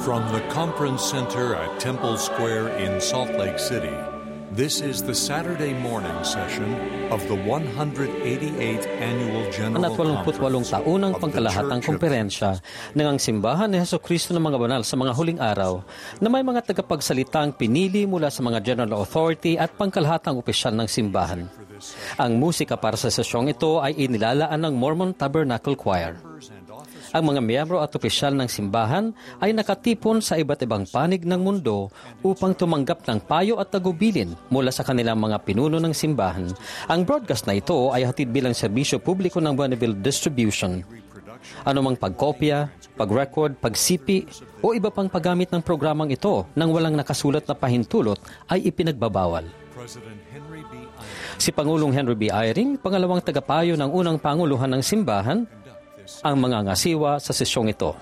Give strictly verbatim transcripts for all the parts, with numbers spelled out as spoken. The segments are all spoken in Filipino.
From the Conference Center at Temple Square in Salt Lake City, this is the Saturday morning session of the one hundred eighty-eighth Annual General Conference taunang pangkalahatang komperensya ng ang simbahan ni Jesucristo ng mga banal sa mga huling araw na may mga tagapagsalitang pinili mula sa mga general authority at pangkalahatang opisyal ng simbahan. Ang musika para sa sesyong ito ay inilalaan ng Mormon Tabernacle Choir. Ang mga miyembro at opisyal ng simbahan ay nakatipon sa iba't ibang panig ng mundo upang tumanggap ng payo at tagubilin mula sa kanilang mga pinuno ng simbahan. Ang broadcast na ito ay hatid bilang serbisyo publiko ng Bonneville Distribution. Anumang pagkopya, pag-record, pagsipi o iba pang paggamit ng programang ito nang walang nakasulat na pahintulot ay ipinagbabawal. Si Pangulong Henry B. Eyring, pangalawang tagapayo ng unang panguluhan ng simbahan, ang mga ngasiwa sa sesyong ito.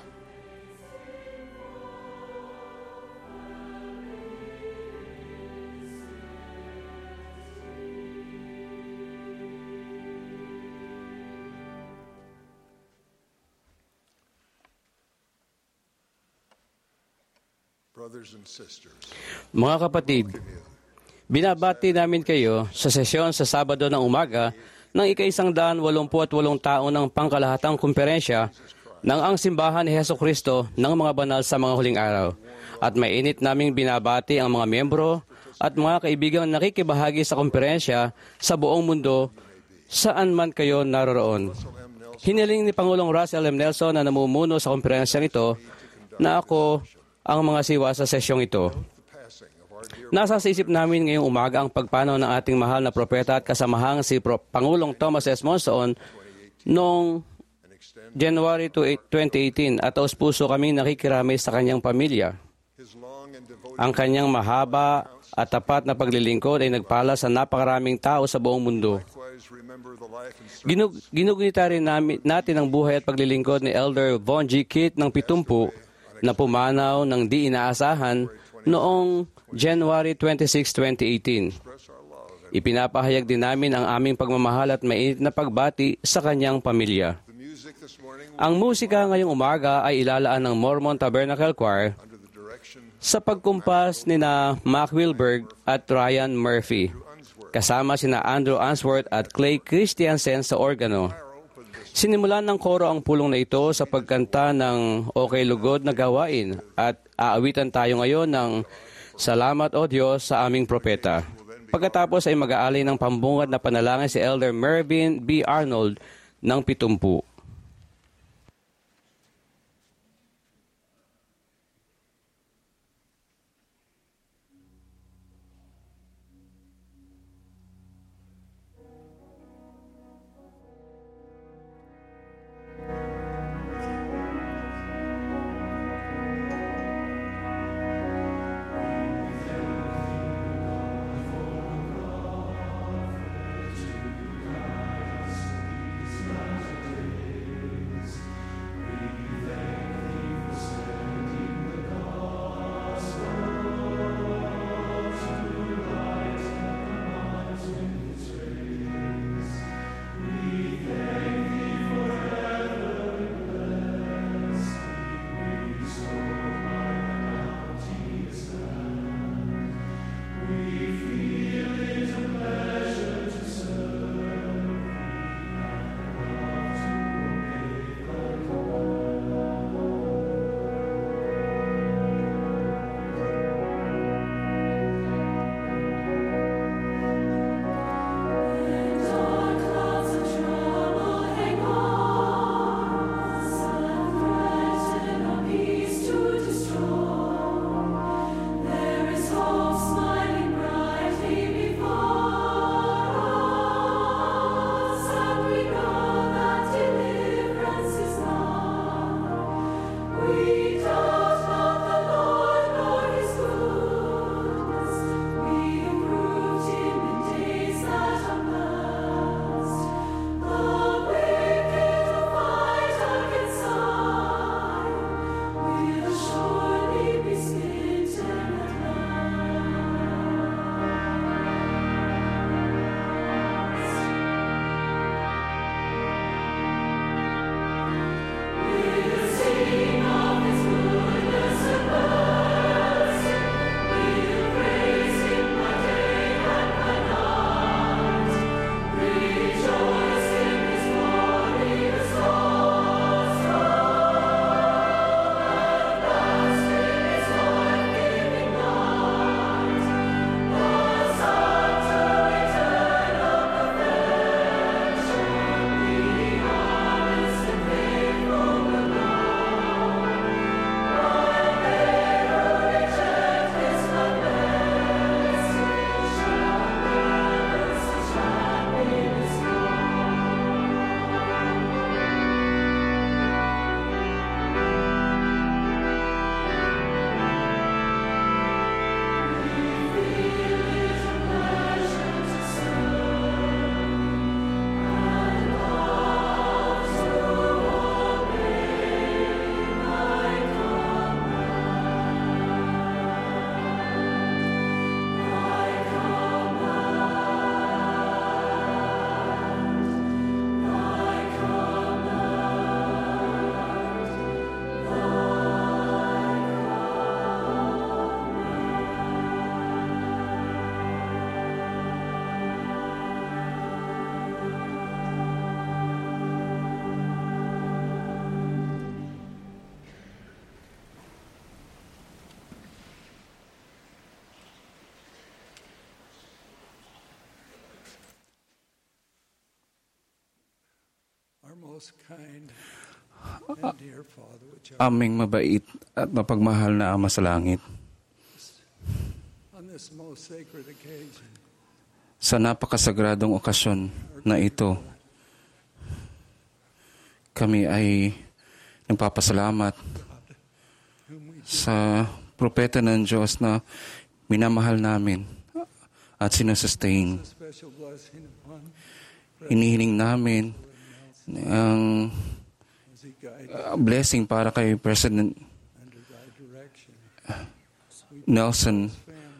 Mga kapatid, binabati namin kayo sa sesyon sa Sabado ng umaga ng ika-isang daan walumpu at walong taon ng pangkalahatang kumperensya ng ang simbahan ni Jesucristo ng mga banal sa mga huling araw. At mainit naming binabati ang mga miyembro at mga kaibigang nakikibahagi sa kumperensya sa buong mundo saan man kayo naroroon. Hiniling ni Pangulong Russell M. Nelson na namumuno sa kumperensya nito na ako ang mga siwa sa sesyong ito. Nasa sa isip namin ngayong umaga ang pagpanaw ng ating mahal na propeta at kasamahang si Pro- Pangulong Thomas S. Monson noong January twenty eighteen at taos puso kaming nakikiramay sa kanyang pamilya. Ang kanyang mahaba at tapat na paglilingkod ay nagpala sa napakaraming tao sa buong mundo. Ginug- ginugunita rin namin, natin ang buhay at paglilingkod ni Elder Von G. Kitt ng Pitumpu na pumanaw ng di inaasahan noong January twenty-sixth, twenty eighteen. Ipinapahayag din namin ang aming pagmamahal at mainit na pagbati sa kanyang pamilya. Ang musika ngayong umaga ay ilalaan ng Mormon Tabernacle Choir sa pagkumpas ni na Mac Wilberg at Ryan Murphy, kasama sina Andrew Answorth at Clay Christiansen sa organo. Sinimulan ng koro ang pulong na ito sa pagkanta ng Okay Lugod na Gawain at aawitan tayo ngayon ng Salamat o Diyos sa aming propeta. Pagkatapos ay mag-aalay ng pambungad na panalangin si Elder Mervyn B. Arnold ng Pitumpu. Aming mabait at mapagmahal na Ama sa langit, sa napakasagradong okasyon na ito, kami ay nagpapasalamat sa propeta ng Diyos na minamahal namin at sinusustain. Hinihiling namin ang uh, blessing para kay President Nelson,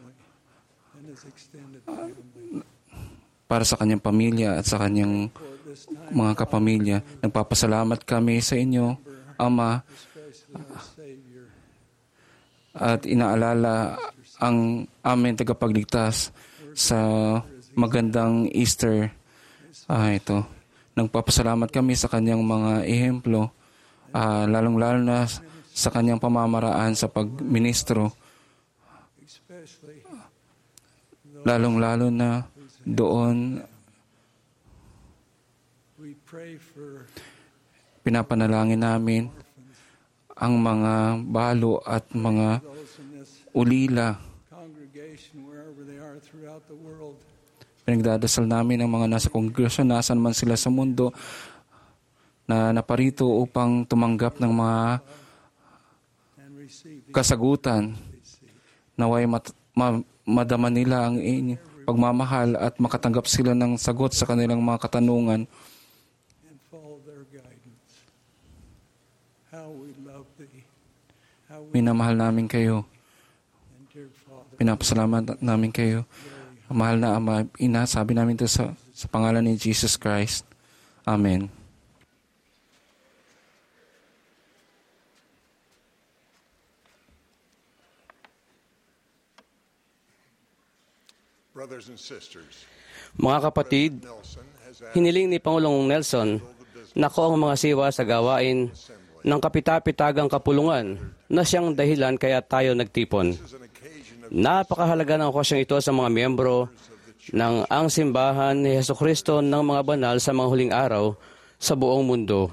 uh, para sa kanyang pamilya at sa kanyang mga kapamilya. Nagpapasalamat kami sa inyo, Ama, at inaalala ang aming tagapagligtas sa magandang Easter. Ah, ito. Nagpapasalamat kami sa kanyang mga ehemplo, ah, lalong-lalo na sa kanyang pamamaraan sa pagministro, lalong-lalo na doon pinapanalangin namin ang mga balo at mga ulila. Pinagdadasal namin ang mga nasa kongregasyon, nasan man sila sa mundo, na naparito upang tumanggap ng mga kasagutan. Naway mat- ma- madama nila ang inyong pagmamahal at makatanggap sila ng sagot sa kanilang mga katanungan. Minamahal namin kayo. Pinapasalamat namin kayo. Mahal na Ama, Ina, sabi namin ito sa, sa pangalan ni Jesus Christ. Amen. Brothers and sisters, Mga kapatid, hiniling ni Pangulong Nelson na ko ang mga siwa sa gawain ng kapitapitagang kapulungan na siyang dahilan kaya tayo nagtipon. Napakahalaga ng okasyong ito sa mga miyembro ng ang simbahan ni Jesucristo ng mga banal sa mga huling araw sa buong mundo.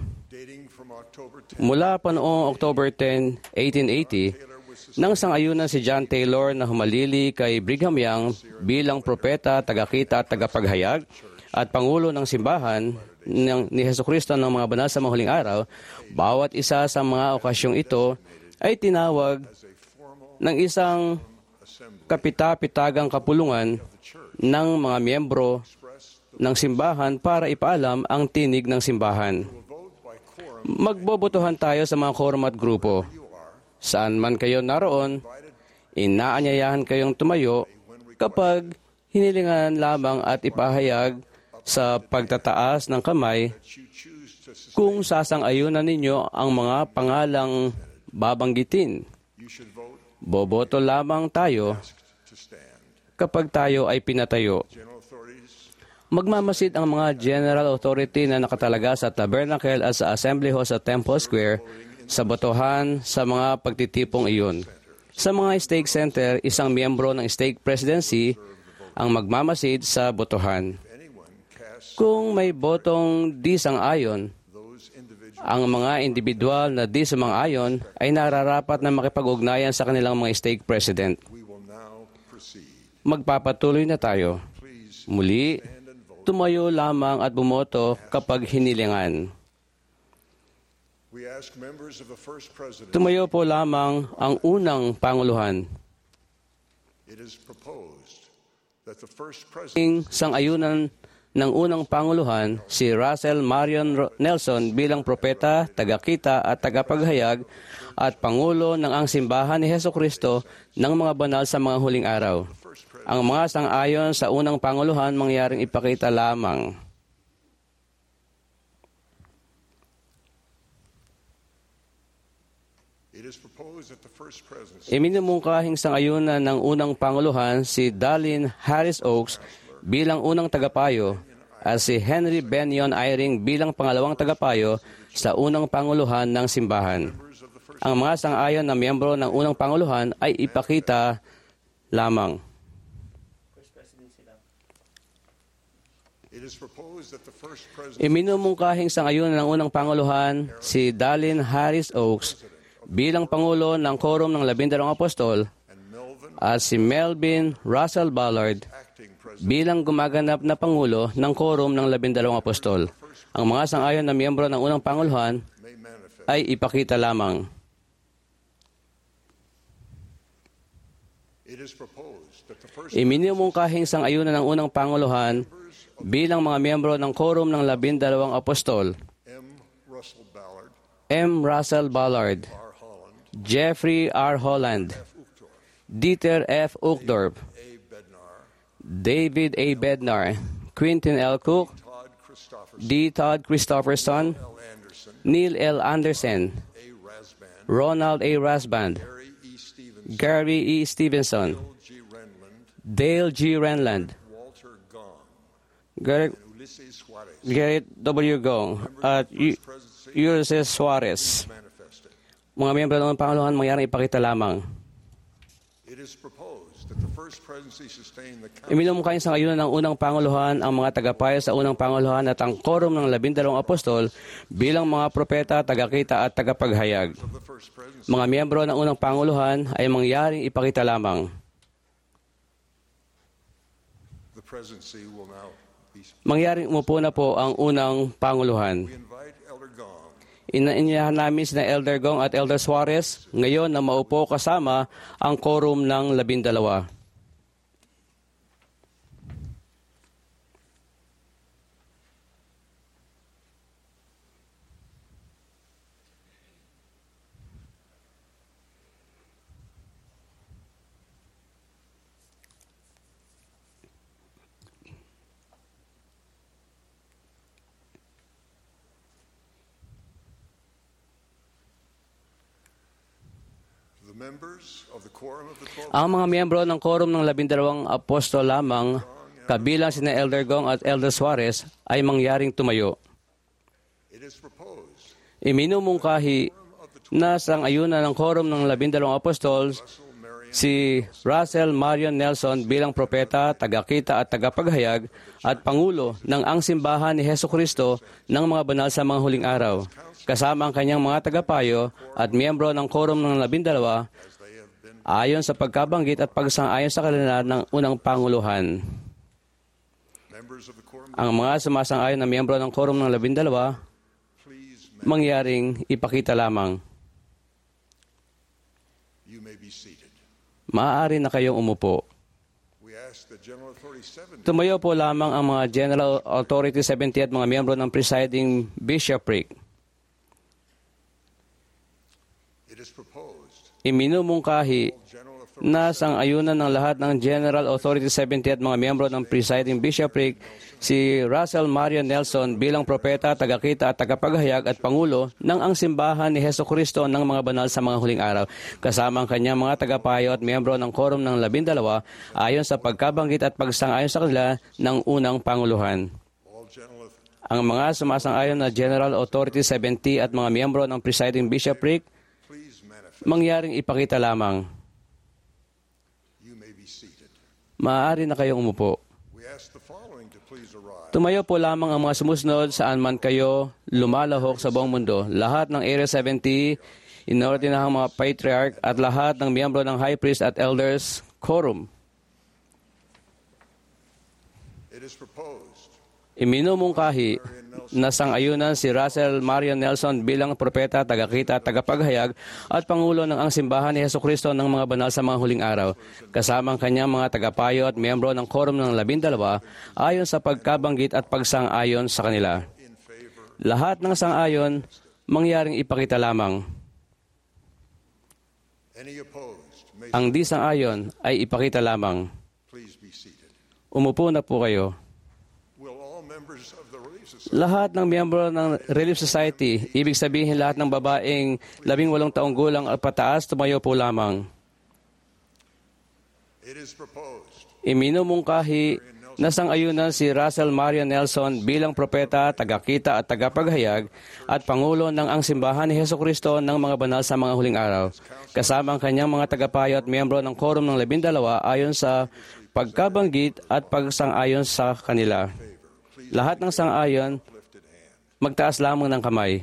Mula pa noong October tenth, eighteen eighty, nang sangayunan si John Taylor na humalili kay Brigham Young bilang propeta, tagakita at tagapaghayag at pangulo ng simbahan ng, ni Jesucristo ng mga banal sa mga huling araw, bawat isa sa mga okasyong ito ay tinawag ng isang kapitapitagang kapulungan ng mga miyembro ng simbahan para ipaalam ang tinig ng simbahan. Magbobotohan tayo sa mga quorum at grupo. Saan man kayo naroon, inaanyayahan kayong tumayo kapag hinilingan lamang at ipahayag sa pagtataas ng kamay kung sasang-ayunan ninyo ang mga pangalang babanggitin. Boboto lamang tayo kapag tayo ay pinatayo. Magmamasid ang mga general authority na nakatalaga sa tabernacle at sa assembly hall sa Temple Square sa botohan sa mga pagtitipong iyon. Sa mga stake center, isang miyembro ng stake presidency ang magmamasid sa botohan. Kung may botong di sang-ayon, ang mga individual na di sumang-ayon ay nararapat na makipag-ugnayan sa kanilang mga stake president. Magpapatuloy na tayo. Muli, tumayo lamang at bumoto kapag hinilingan. Tumayo po lamang ang unang panguluhan. Sang-ayunan ng unang panguluhan, si Russell Marion Nelson bilang propeta, tagakita at tagapaghayag at pangulo ng ang simbahan ni Jesucristo ng mga banal sa mga huling araw. Ang mga sang-ayon sa unang panguluhan mangyaring ipakita lamang. Iminumungkahing sang-ayunan ng unang panguluhan si Dallin Harris Oaks bilang unang tagapayo at si Henry Benyon Eyring bilang pangalawang tagapayo sa unang panguluhan ng simbahan. Ang mga sang-ayon na miyembro ng unang panguluhan ay ipakita lamang. Iminumungkahing sang-ayunan ng unang Panguluhan si Dallin Harris Oaks bilang Pangulo ng Quorum ng Labindalawang Apostol at si Melvin Russell Ballard bilang gumaganap na Pangulo ng Quorum ng Labindalawang Apostol. Ang mga sang-ayon na miyembro ng unang Panguluhan ay ipakita lamang. Iminumungkahing sang-ayunan ng unang Panguluhan bilang mga miyembro ng Quorum ng Labindalawang Apostol M. Russell Ballard, Jeffrey R. Holland, Dieter F. Uchtdorf, David A. Bednar, Quentin L. Cook, D. Todd Christopherson, Neil L. Anderson, Ronald A. Rasband, Gary E. Stevenson, Dale G. Renland, Garrett, Garrett W. Gong, at Ulysses Suarez. Mga miyembro ng Panguluhan, mangyaring ipakita lamang. Iminumungkahing sang-ayunan ng unang Panguluhan ang mga tagapayo sa unang Panguluhan at ang Quorum ng Labindalawang Apostol bilang mga propeta, tagakita at tagapaghayag. Mga miyembro ng unang Panguluhan ay mangyaring ipakita lamang. Mangyaring umupo na po ang unang Panguluhan. Inainyahan namin sina Elder Gong at Elder Suarez ngayon na maupo kasama ang Quorum ng Labindalawa. Ang mga miyembro ng Quorum ng Labindalawang Apostol lamang, kabilang sina Elder Gong at Elder Suarez, ay mangyaring tumayo. Iminumungkahi na sang-ayunan ng Quorum ng Labindalawang Apostol si Russell Marion Nelson bilang propeta, tagakita at tagapaghayag at Pangulo ng Ang Simbahan ni Hesukristo ng mga banal sa mga huling araw, kasama ang kanyang mga tagapayo at miyembro ng Quorum ng Labindalawa ayon sa pagkabanggit at pagsang-ayon sa kalendar ng unang Panguluhan. Ang mga sumasang-ayon na miyembro ng Quorum ng Labindalawa mangyaring ipakita lamang. Maaari na kayong umupo. Tumayo po lamang ang mga General Authority seventy at mga miyembro ng presiding bishopric. Iminumungkahi na sang-ayunan ng lahat ng General Authority seventy at mga miyembro ng presiding bishopric si Russell Marion Nelson bilang propeta, tagakita at tagapaghayag at Pangulo ng Ang Simbahan ni Hesukristo ng mga banal sa mga huling araw, kasama ang kanyang mga tagapayo at miyembro ng Quorum ng Labindalawa ayon sa pagkabanggit at pagsang-ayon sa kanila ng unang Panguluhan. Ang mga sumasang-ayon na General Authority seventy at mga miyembro ng presiding bishopric mangyaring ipakita lamang. Maaari na kayong umupo. Tumayo po lamang ang mga sumusunod saan man kayo lumalahok sa buong mundo. Lahat ng Area seventy, inortinahang mga patriarch at lahat ng miyembro ng High Priest at Elders Quorum. Iminumungkahi na sang-ayunan si Russell Marion Nelson bilang propeta, tagakita, tagapaghayag at Pangulo ng Ang Simbahan ni Hesukristo ng mga banal sa mga huling araw, kasama ang kanyang mga tagapayo at miyembro ng Quorum ng Labindalawa ayon sa pagkabanggit at pagsang-ayon sa kanila. Lahat ng sang-ayon mangyaring ipakita lamang. Ang di sang-ayon ay ipakita lamang. Umupo na po kayo. Lahat ng miyembro ng Relief Society, ibig sabihin lahat ng babaeng labing walong taong gulang at pataas, tumayo po lamang. Iminumungkahi na sang-ayunan si Russell Marion Nelson bilang propeta, tagakita at tagapaghayag at Pangulo ng Ang Simbahan ni Hesukristo ng mga banal sa mga huling araw, kasama ang kanyang mga tagapayo at miyembro ng Quorum ng Labindalawa ayon sa pagkabanggit at pagsang-ayon sa kanila. Lahat ng sang-ayon, magtaas lamang ng kamay.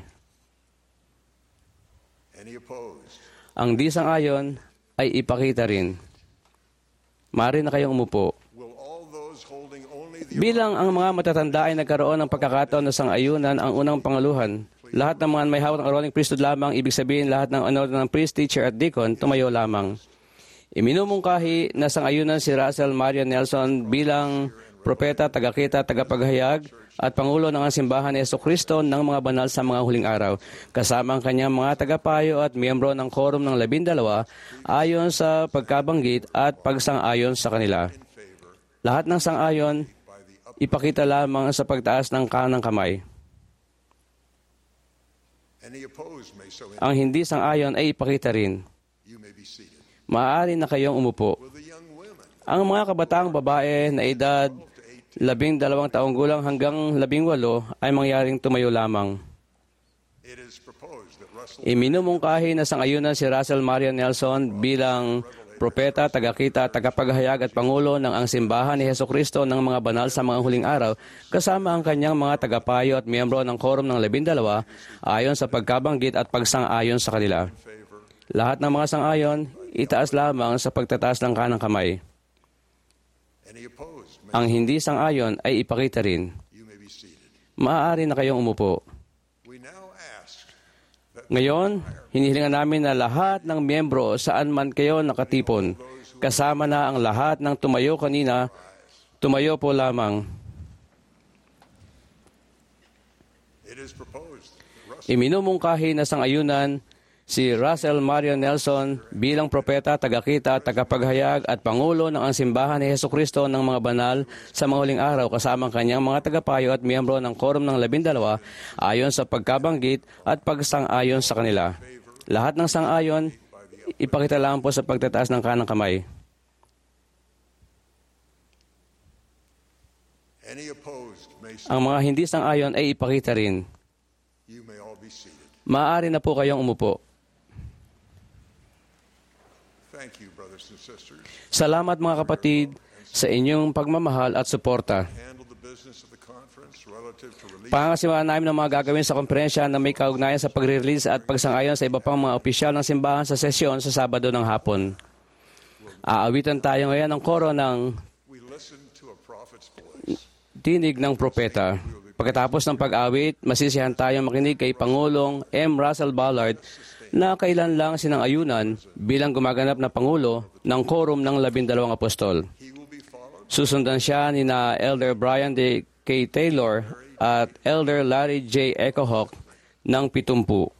Ang di sang-ayon ay ipakita rin. Maaari na kayong umupo. Bilang ang mga matatanda ay nagkaroon ng pagkakataon na sang-ayunan ang unang pangaluhan, lahat ng mga may hawak ng rolling priesthood lamang, ibig sabihin lahat ng ano ng priest, teacher at deacon, tumayo lamang. Iminumungkahi na sang-ayunan si Russell Marion Nelson bilang propeta, tagakita, tagapaghayag at pangulo ng simbahan ni Jesucristo ng mga banal sa mga huling araw, kasama ang kanyang mga tagapayo at miyembro ng quorum ng labindalawa ayon sa pagkabanggit at pagsang-ayon sa kanila. Lahat ng sang-ayon, ipakita lamang sa pagtaas ng kanang kamay. Ang hindi sang-ayon ay ipakita rin. Maaari na kayong umupo. Ang mga kabataang babae na edad labing dalawang taong gulang hanggang labing walo ay mangyaring tumayo lamang. Iminumungkahi na sang-ayunan si Russell Marion Nelson bilang propeta, tagakita, tagapaghayag at pangulo ng ang simbahan ni Jesucristo ng mga banal sa mga huling araw, kasama ang kanyang mga tagapayo at miyembro ng quorum ng labindalawa ayon sa pagkabanggit at pagsang-ayon sa kanila. Lahat ng mga sang-ayon, itaas lamang sa pagtataas ng kanang kamay. Ang hindi sang-ayon ay ipakita rin. Maaari na kayong umupo. Ngayon, hinihilingan namin na lahat ng miyembro saan man kayo nakatipon, kasama na ang lahat ng tumayo kanina, tumayo po lamang. Iminumungkahi na sang-ayunan si Russell Marion Nelson bilang propeta, tagakita, tagapaghayag at pangulo ng ang simbahan ni Jesucristo ng mga banal sa mga huling araw, kasama ang kanyang mga tagapayo at miyembro ng quorum ng labindalawa ayon sa pagkabanggit at pagsang-ayon sa kanila. Lahat ng sang-ayon, ipakita lang po sa pagtataas ng kanang kamay. Ang mga hindi sang-ayon ay ipakita rin. Maaari na po kayong umupo. Salamat mga kapatid sa inyong pagmamahal at suporta. Pangasiwaan namin ng mga gagawin sa konferensya na may kaugnayan sa pagre-release at pagsang-ayon sa iba pang mga opisyal ng simbahan sa sesyon sa Sabado ng hapon. Aawitan tayo ngayon ng koro ng Tinig ng Propeta. Pagkatapos ng pag-awit, masisiyahan tayong makinig kay Pangulong M. Russell Ballard na kailan lang sinang-ayunan bilang gumaganap na Pangulo ng Quorum ng Labindalawang Apostol. Susundan siya ni na Elder Brian D. K. Taylor at Elder Larry J. Ecohawk ng Pitumpu.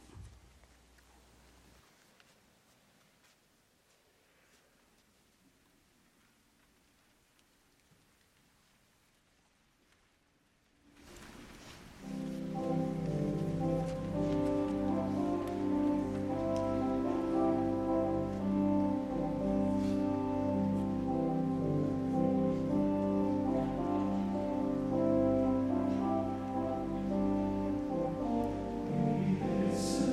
Yes.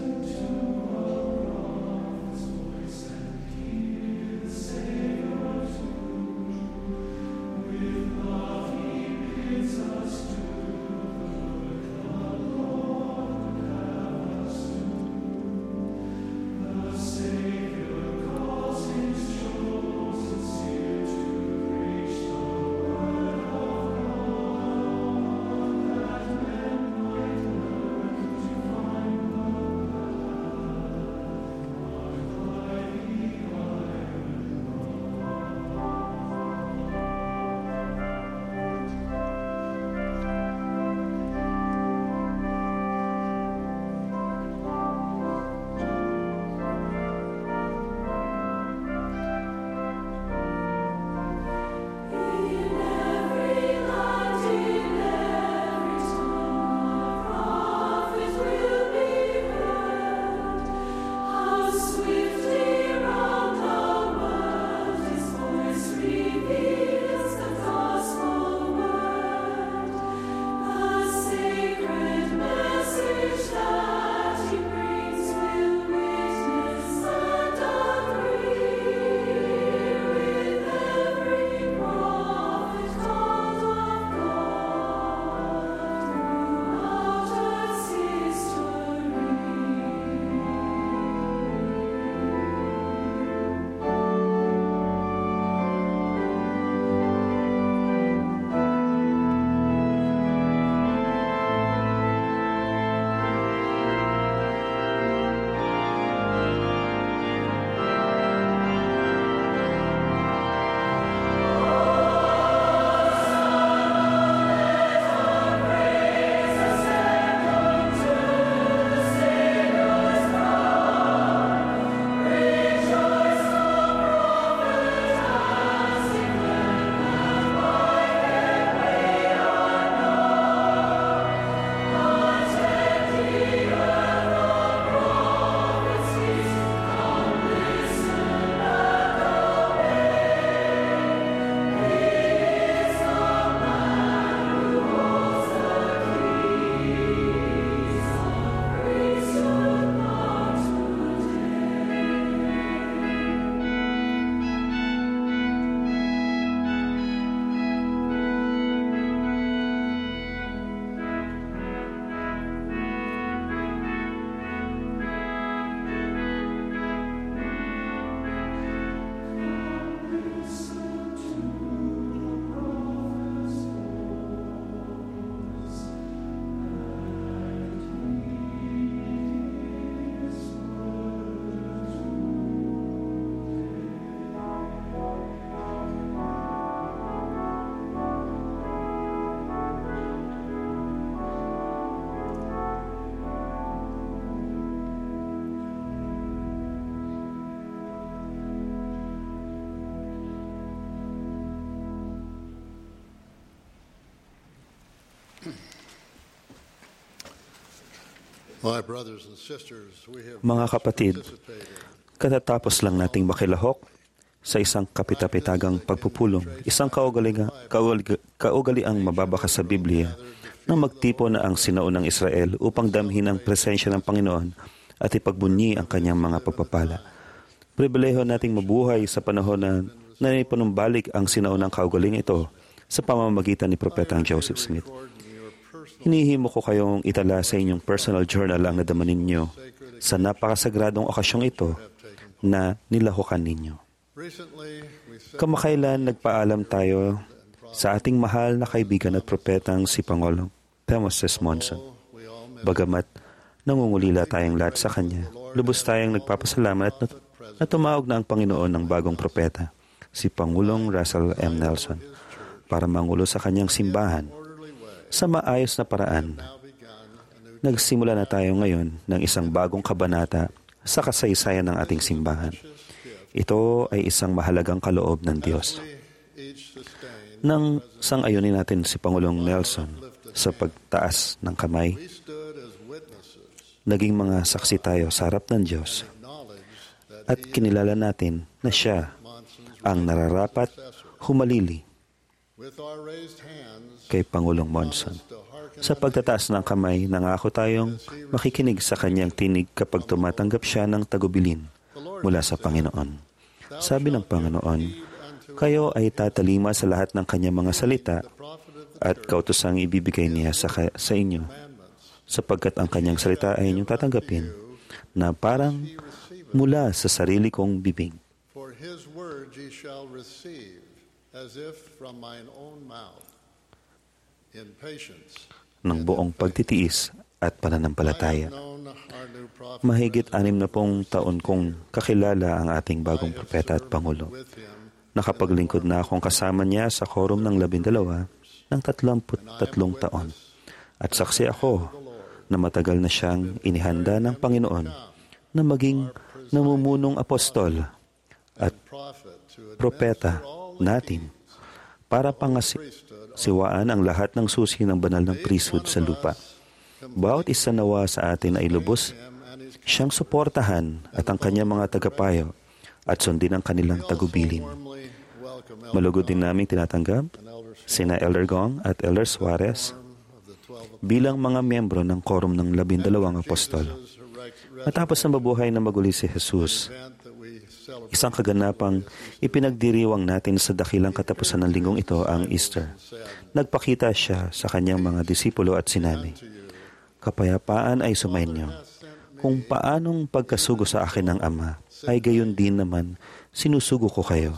Mga kapatid, katatapos lang nating makilahok sa isang kapitapitagang pagpupulong, isang kaugaliang, kaugaliang mababaka sa Biblia na magtipo na ang sinaunang Israel upang damhin ang presensya ng Panginoon at ipagbunyi ang kanyang mga pagpapala. Pribileho nating mabuhay sa panahon na naipanumbalik ang sinaunang kaugaling ito sa pamamagitan ni Propetang Joseph Smith. Hinihimo ko kayong itala sa inyong personal journal ang nadaman ninyo sa napakasagradong okasyong ito na nilahukan ninyo. Kamakailan nagpaalam tayo sa ating mahal na kaibigan at propetang si Pangulong Thomas S. Monson. Bagamat nangungulila tayong lahat sa kanya, lubos tayong nagpapasalamat na, na tumawag na ang Panginoon ng bagong propeta, si Pangulong Russell M. Nelson, para mangulo sa kanyang simbahan sa maayos na paraan. Nagsimula na tayo ngayon ng isang bagong kabanata sa kasaysayan ng ating simbahan. Ito ay isang mahalagang kaloob ng Diyos. Nang sang-ayunin natin si Pangulong Nelson sa pagtaas ng kamay, naging mga saksi tayo sa harap ng Diyos at kinilala natin na siya ang nararapat humalili kay Pangulong Monson. Sa pagtataas ng kamay, nangako tayong makikinig sa kanyang tinig kapag tumatanggap siya ng tagubilin mula sa Panginoon. Sabi ng Panginoon, kayo ay tatalima sa lahat ng kanyang mga salita at kautosang ibibigay niya sa, sa inyo, sapagkat ang kanyang salita ay inyong tatanggapin na parang mula sa sarili kong bibig. For his word ye shall receive as if from mine own mouth, in patience. Ng buong pagtitiis at pananampalataya. Mahigit anim na pong taon kong kakilala ang ating bagong propeta at Pangulo. Nakapaglingkod na akong kasama niya sa quorum ng labindalawa ng tatlumput tatlong taon. At saksi ako na matagal na siyang inihanda ng Panginoon na maging namumunong apostol at propeta natin para pangasiwaan ang lahat ng susi ng banal ng priesthood sa lupa. Bawat isa nawa sa atin ay lubos siyang suportahan at ang kanyang mga tagapayo at sundin ang kanilang tagubilin. Malugod din naming tinatanggap sina Elder Gong at Elder Suarez bilang mga miyembro ng quorum ng labindalawang apostol. Matapos na mabuhay na maguli si Jesus, isang kaganapang ipinagdiriwang natin sa dakilang katapusan ng linggong ito ang Easter. Nagpakita siya sa kanyang mga disipulo at sinabi, kapayapaan ay sumainyo. Kung paanong pagkasugo sa akin ng Ama, ay gayon din naman sinusugo ko kayo.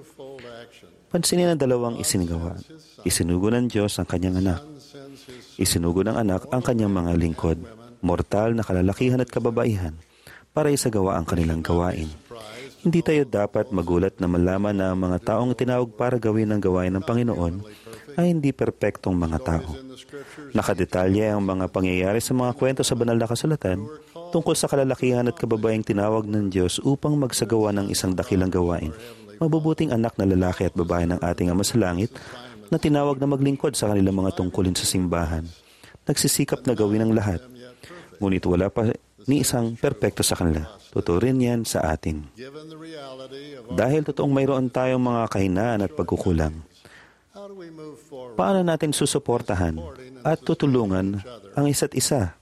Pansinin ang dalawang isinigawa. Isinugo ng Diyos ang kanyang anak. Isinugo ng anak ang kanyang mga lingkod, mortal na kalalakihan at kababaihan, para isagawa ang kanilang gawain. Hindi tayo dapat magulat na malaman na ang mga taong tinawag para gawin ang gawain ng Panginoon ay hindi perpektong mga tao. Nakadetalye ang mga pangyayari sa mga kwento sa banal na kasulatan tungkol sa kalalakihan at kababaeng tinawag ng Diyos upang magsagawa ng isang dakilang gawain. Mabubuting anak na lalaki at babae ng ating Ama sa Langit na tinawag na maglingkod sa kanilang mga tungkulin sa simbahan. Nagsisikap na gawin ang lahat. Ngunit wala pa ni isang perpekto sa kanila. Tuturin yan sa atin. Dahil totoong mayroon tayong mga kahinaan at pagkukulang, paano natin susuportahan at tutulungan ang isa't isa?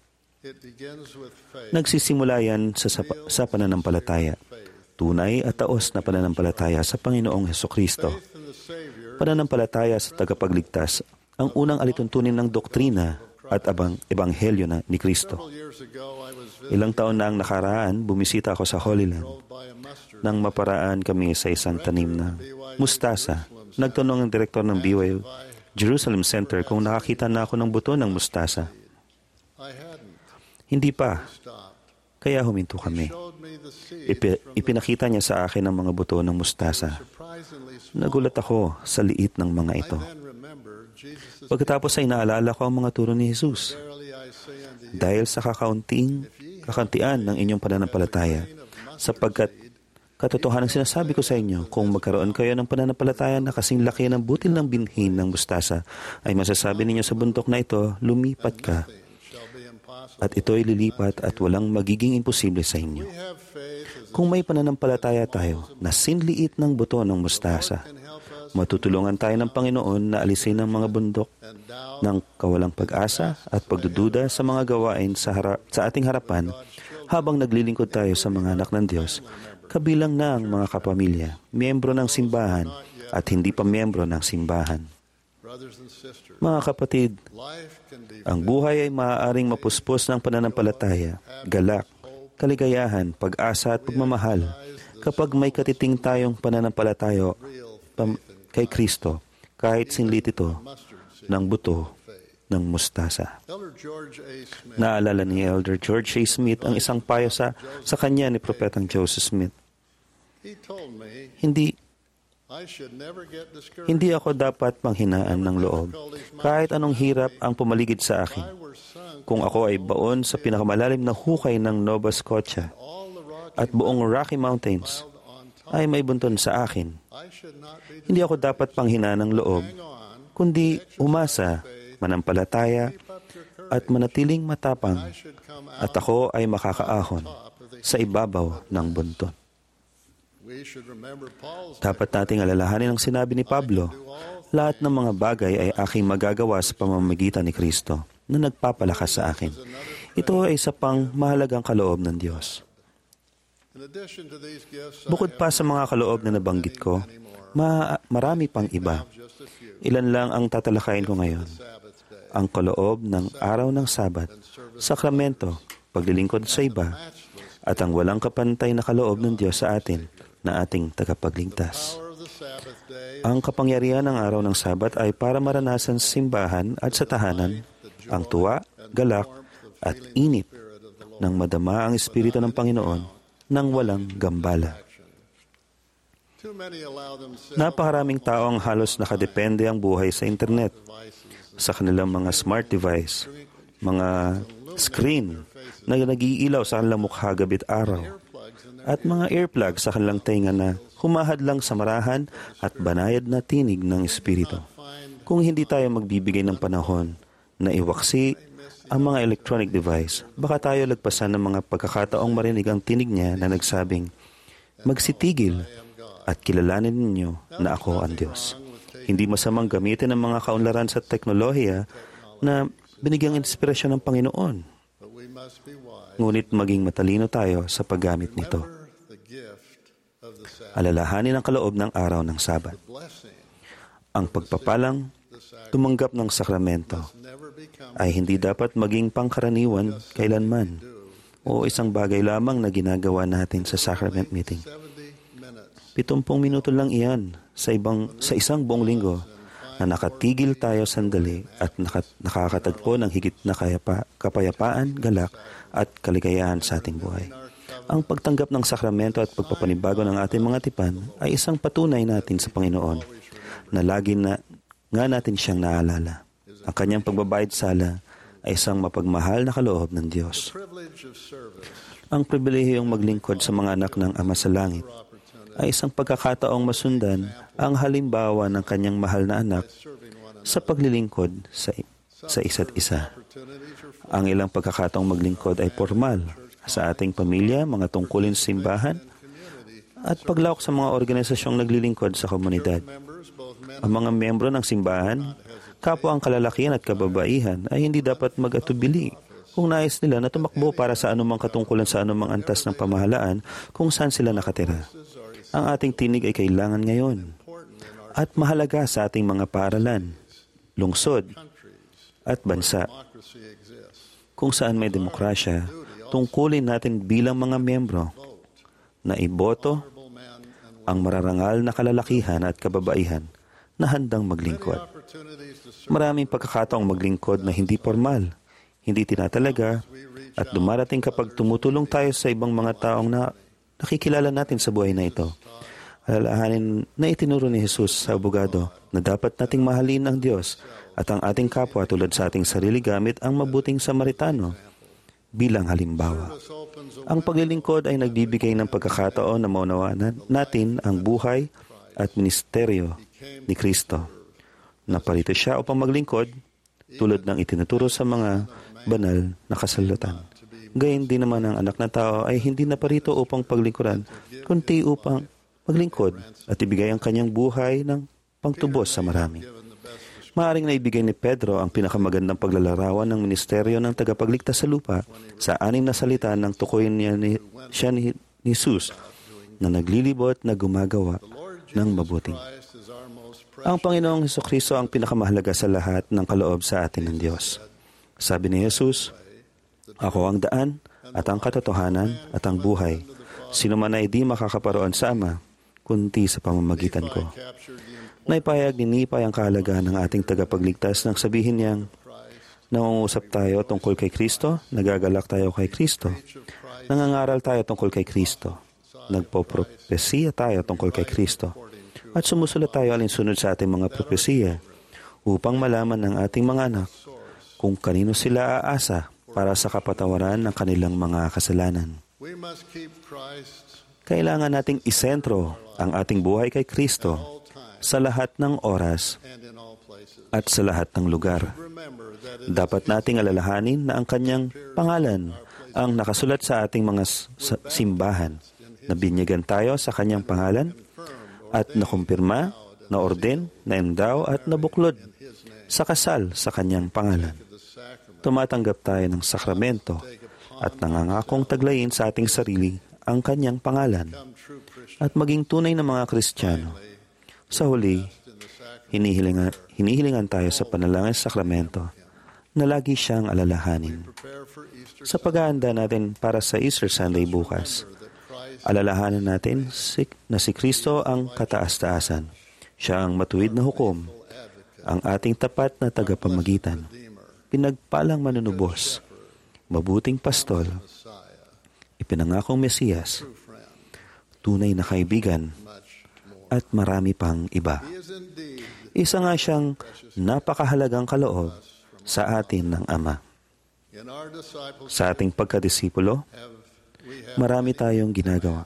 Nagsisimula yan sa, sa, sa pananampalataya. Tunay at taos na pananampalataya sa Panginoong Hesukristo. Pananampalataya sa tagapagligtas, ang unang alituntunin ng doktrina at abang ebanghelyo na ni Kristo. Ilang taon na ang nakaraan, bumisita ako sa Holy Land. Nang maparaan kami sa isang tanim na mustasa, nagtanong ang direktor ng B Y U Jerusalem Center kung nakakita na ako ng buto ng mustasa. Hindi pa. Kaya huminto kami. Ipi- ipinakita niya sa akin ang mga buto ng mustasa. Nagulat ako sa liit ng mga ito. Pagkatapos ay naalala ko ang mga turo ni Jesus. Dahil sa kakaunting, kakantian ng inyong pananampalataya, sapagkat katotohanan sinasabi ko sa inyo, kung magkaroon kayo ng pananampalataya na kasing laki ng butil ng binhin ng mustasa, ay masasabi ninyo sa bundok na ito, lumipat ka. at ito'y lilipat at walang magiging imposible sa inyo. Kung may pananampalataya tayo na sinliit ng buto ng mustasa, matutulungan tayo ng Panginoon na alisin ang mga bundok ng kawalang pag-asa at pagdududa sa mga gawain sa, harap, sa ating harapan habang naglilingkod tayo sa mga anak ng Diyos, kabilang na ang mga kapamilya, miyembro ng simbahan at hindi pa miyembro ng simbahan. Mga kapatid, ang buhay ay maaaring mapuspos ng pananampalataya, galak, kaligayahan, pag-asa at pagmamahal kapag may katiting tayong pananampalataya kay Kristo, kahit sinlit ito ng buto ng mustasa. Naalala ni Elder George A. Smith ang isang payo sa, sa kanya ni Propetang Joseph Smith. Hindi Hindi ako dapat panghinaan ng loob, kahit anong hirap ang pumaligid sa akin. Kung ako ay baon sa pinakamalalim na hukay ng Nova Scotia at buong Rocky Mountains ay may bunton sa akin, hindi ako dapat panghinaan ng loob, kundi umasa, manampalataya, at manatiling matapang, at ako ay makakaahon sa ibabaw ng bunton. Dapat nating alalahanin ang sinabi ni Pablo, lahat ng mga bagay ay aking magagawa sa pamamagitan ni Kristo na nagpapalakas sa akin. Ito ay isa pang mahalagang kaloob ng Diyos. Bukod pa sa mga kaloob na nabanggit ko, ma- marami pang iba. Ilan lang ang tatalakayin ko ngayon. Ang kaloob ng araw ng Sabat, sakramento, paglilingkod sa iba, at ang walang kapantay na kaloob ng Diyos sa atin na ating tagapagligtas. Ang kapangyarihan ng araw ng Sabat ay para maranasan sa simbahan at sa tahanan ang tuwa, galak, at init nang madama ang Espiritu ng Panginoon nang walang gambala. Napakaraming tao ang halos nakadepende ang buhay sa internet, sa kanilang mga smart device, mga screen na nag-iilaw sa kanilang mukha gabit araw, at mga earplug sa kanilang tenga na humahadlang sa marahan at banayad na tinig ng Espiritu. Kung hindi tayo magbibigay ng panahon na iwaksi ang mga electronic device, baka tayo lagpasan ng mga pagkakataong marinig ang tinig niya na nagsabing, magsitigil at kilalanin ninyo na ako ang Diyos. Hindi masamang gamitin ang mga kaunlaran sa teknolohiya na binigyang inspirasyon ng Panginoon. Ngunit maging matalino tayo sa paggamit nito. Alalahanin ang kaloob ng araw ng Sabat. Ang pagpapalang tumanggap ng sakramento ay hindi dapat maging pangkaraniwan kailanman o isang bagay lamang na ginagawa natin sa sacrament meeting. Pitumpung minuto lang iyan sa, ibang, sa isang buong linggo na nakatigil tayo sandali at nakat, nakakatagpo ng higit na kayapa, kapayapaan, galak at kaligayahan sa ating buhay. Ang pagtanggap ng sakramento at pagpapanibago ng ating mga tipan ay isang patunay natin sa Panginoon na lagi na nga natin siyang naalala. Ang kanyang pagbabayad sala ay isang mapagmahal na kaloob ng Diyos. Ang pribilehiyong maglingkod sa mga anak ng Ama sa Langit ay isang pagkakataong masundan ang halimbawa ng kanyang mahal na anak sa paglilingkod sa, sa isa't isa. Ang ilang pagkakataong maglingkod ay formal sa ating pamilya, mga tungkulin sa simbahan, at paglawak sa mga organisasyong naglilingkod sa komunidad. Ang mga miyembro ng simbahan, kapwa ang kalalakihan at kababaihan ay hindi dapat mag-atubili kung nais nila na tumakbo para sa anumang katungkulan sa anumang antas ng pamahalaan kung saan sila nakatira. Ang ating tinig ay kailangan ngayon at mahalaga sa ating mga paaralan, lungsod, at bansa. Kung saan may demokrasya, tungkulin natin bilang mga miyembro na iboto ang mararangal na kalalakihan at kababaihan na handang maglingkod. Maraming pagkakataong maglingkod na hindi formal, hindi tinatalaga, at dumarating kapag tumutulong tayo sa ibang mga taong na nakikilala natin sa buhay na ito. Alalahanin na itinuro ni Jesus sa abogado na dapat nating mahalin ang Diyos at ang ating kapwa tulad sa ating sarili gamit ang mabuting Samaritano bilang halimbawa. Ang paglilingkod ay nagbibigay ng pagkakataon na maunawaan natin ang buhay at ministeryo ni Kristo. Naparito siya upang maglingkod, tulad ng itinuturo sa mga banal na kasulatan. Gayon din naman ang anak ng tao ay hindi naparito upang paglingkuran, kundi upang maglingkod at ibigay ang kanyang buhay ng pangtubos sa marami. Maaring naibigay ni Pedro ang pinakamagandang paglalarawan ng ministeryo ng tagapagligtas sa lupa sa anim na salita ng tukoyin niya ni, siya ni Jesus na naglilibot na gumagawa ng mabuting. Ang Panginoong Hesukristo ang pinakamahalaga sa lahat ng kaloob sa atin ng Diyos. Sabi ni Jesus, "Ako ang daan at ang katotohanan at ang buhay. Sino man ay di makakaparoon sa Ama, kundi sa pamamagitan ko." Naipahayag ni Nipay ang kahalagahan ng ating tagapagligtas nang sabihin niyang, nangungusap tayo tungkol kay Kristo, nagagalak tayo kay Kristo, nangangaral tayo tungkol kay Kristo, nagpopropesiya tayo tungkol kay Kristo, at sumusulat tayo alinsunod sa ating mga propesiya upang malaman ng ating mga anak kung kanino sila aasa para sa kapatawaran ng kanilang mga kasalanan. Kailangan nating isentro ang ating buhay kay Kristo sa lahat ng oras at sa lahat ng lugar. Dapat nating alalahanin na ang kanyang pangalan ang nakasulat sa ating mga simbahan, na binyagan tayo sa kanyang pangalan at nakumpirma, naorden, naendaw at nabuklod sa kasal sa kanyang pangalan. Tumatanggap tayo ng sakramento at nangangakong taglayin sa ating sarili ang kanyang pangalan at maging tunay na mga Kristiyano. Sa huli, hinihilingan, hinihilingan tayo sa panalangin sa sakramento na lagi siyang alalahanin. Sa paghahanda natin para sa Easter Sunday bukas, alalahanan natin si, na si Kristo ang kataas-taasan. Siya ang matuwid na hukom, ang ating tapat na tagapamagitan, pinagpalang manunubos, mabuting pastol, ipinangakong Mesiyas, tunay na kaibigan, at marami pang iba. Isa nga siyang napakahalagang kaloob sa atin ng Ama. Sa ating pagkadisipulo, marami tayong ginagawa,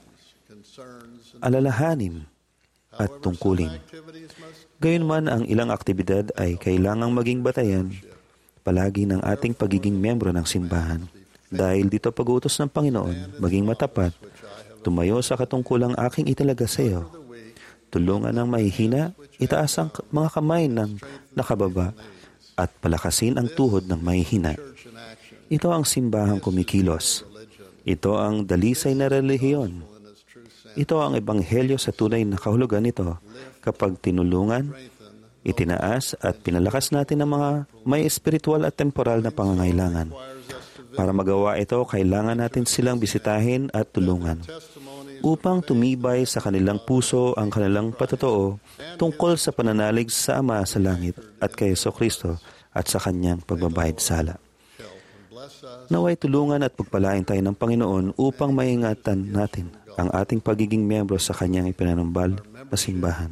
alalahanin at tungkulin. Gayunman, ang ilang aktibidad ay kailangang maging batayan palagi ng ating pagiging membro ng simbahan. Dahil dito pag-uutos ng Panginoon, maging matapat, tumayo sa katungkulang aking italaga sa iyo. Tulungan ang mahihina, itaas ang mga kamay ng nakababa, at palakasin ang tuhod ng mahihina. Ito ang simbahang kumikilos. Ito ang dalisay na relihiyon. Ito ang ebanghelyo sa tunay na kahulugan nito kapag tinulungan, itinaas at pinalakas natin ang mga may espiritual at temporal na pangangailangan. Para magawa ito, kailangan natin silang bisitahin at tulungan upang tumibay sa kanilang puso ang kanilang patotoo tungkol sa pananalig sa Ama sa langit at kay Jesucristo at sa kanyang pagbabayad sala. Naway tulungan at pagpalain tayo ng Panginoon upang maingatan natin ang ating pagiging miyembro sa kanyang ipinanumbal na simbahan.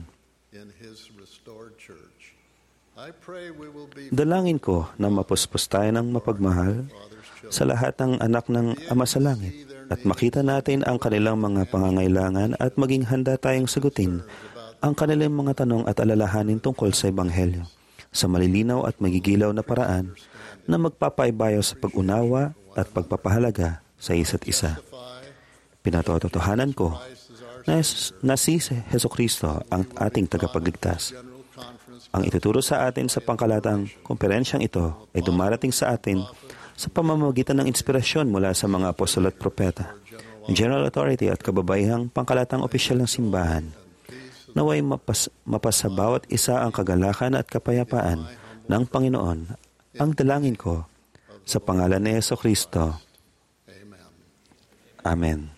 Dalangin ko na mapuspos tayo ng mapagmahal sa lahat ng anak ng Ama sa langit at makita natin ang kanilang mga pangangailangan at maging handa tayong sagutin ang kanilang mga tanong at alalahanin tungkol sa Ebanghelyo sa malilinaw at magigilaw na paraan na magpapaibayo sa pag-unawa at pagpapahalaga sa isa't isa. Pinatototohanan ko na, na si Jesucristo ang ating tagapagligtas. Ang ituturo sa atin sa pangkalatang komperensyang ito ay dumarating sa atin sa pamamagitan ng inspirasyon mula sa mga apostol at propeta, general authority at kababaihang pangkalatang opisyal ng simbahan. Naway mapas, mapas sa bawat isa ang kagalakan at kapayapaan ng Panginoon. Ang dalangin ko sa pangalan ni Jesucristo. Amen.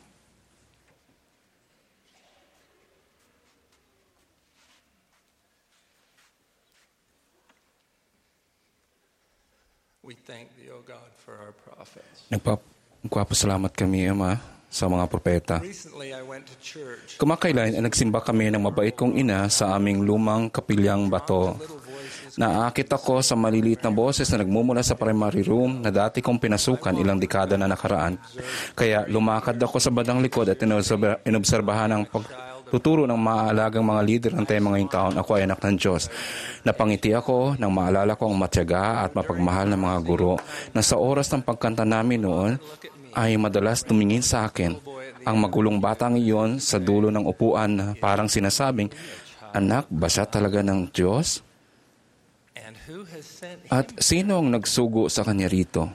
We thank thee, O God, for our prophets. Nagpa- Nagpapasalamat kami, Ama, sa mga propeta. Recently, I went to church. Kumakailan ay nagsimba kami ng mabait kong ina sa aming lumang kapilyang bato. Naakit ako sa maliliit na boses na nagmumula sa primary room na dati kong pinasukan ilang dekada na nakaraan. Kaya lumakad ako sa bandang likod at inobserbahan ang pag- tuturo ng maaalagang mga lider ng tema ngayong taon, ako ay anak ng Diyos. Napangiti ako nang maalala ko ang matyaga at mapagmahal ng mga guro na sa oras ng pagkanta namin noon ay madalas tumingin sa akin. Ang magulong batang iyon sa dulo ng upuan na parang sinasabing, "Anak, ba siya talaga ng Diyos? At sino ang nagsugo sa kanya rito?"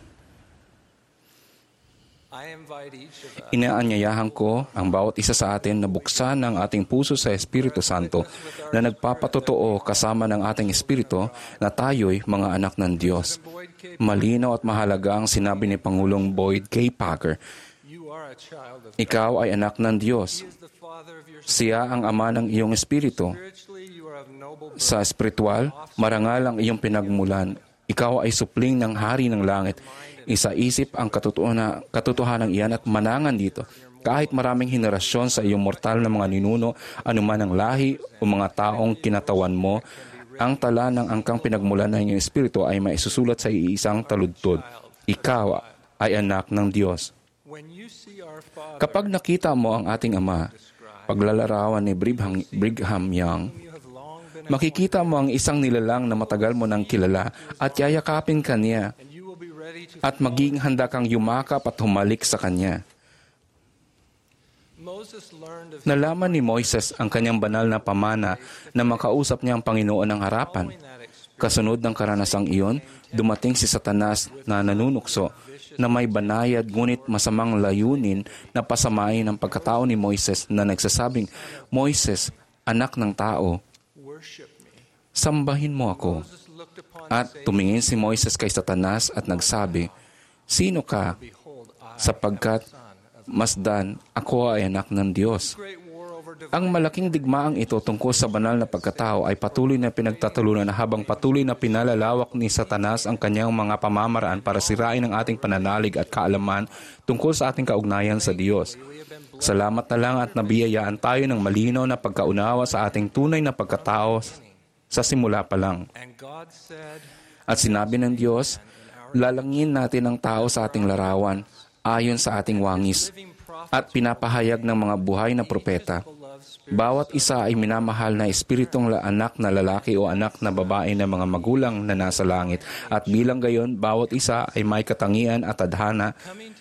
Inaanyayahan ko ang bawat isa sa atin na buksan ang ating puso sa Espiritu Santo na nagpapatotoo kasama ng ating Espiritu na tayo'y mga anak ng Diyos. Malinaw at mahalaga ang sinabi ni Pangulong Boyd K. Packer, "Ikaw ay anak ng Diyos. Siya ang ama ng iyong Espiritu. Sa espiritual, marangal ang iyong pinagmulan. Ikaw ay supling ng hari ng langit. Isa-isip ang katotohanan, katotohanan iyan at manangan dito. Kahit maraming henerasyon sa iyong mortal na mga ninuno, anuman ang lahi o mga taong kinatawan mo, ang tala ng angkang pinagmulan ng iyong espiritu ay maisusulat sa iisang taludtod. Ikaw ay anak ng Diyos." Kapag nakita mo ang ating Ama, paglalarawan ni Brigham, Brigham Young, makikita mo ang isang nilalang na matagal mo nang kilala at yayakapin ka niya at magiging handa kang yumakap at humalik sa kanya. Nalaman ni Moises ang kanyang banal na pamana na makausap niya ang Panginoon ng harapan. Kasunod ng karanasang iyon, dumating si Satanas na nanunukso na may banayad ngunit masamang layunin na pasamain ang pagkatao ni Moises na nagsasabing, "Moises, anak ng tao, sambahin mo ako." At tumingin si Moises kay Satanas at nagsabi, "Sino ka? Sapagkat masdan, ako ay anak ng Diyos." Ang malaking digmaang ito tungkol sa banal na pagkatao ay patuloy na pinagtatalunan habang patuloy na pinalalawak ni Satanas ang kanyang mga pamamaraan para sirain ang ating pananalig at kaalaman tungkol sa ating kaugnayan sa Diyos. Salamat na lang at nabiyayaan tayo ng malinaw na pagkaunawa sa ating tunay na pagkatao sa simula pa lang. At sinabi ng Diyos, lalangin natin ang tao sa ating larawan ayon sa ating wangis at pinapahayag ng mga buhay na propeta. Bawat isa ay minamahal na espiritong anak na lalaki o anak na babae ng mga magulang na nasa langit. At bilang gayon, bawat isa ay may katangian at tadhana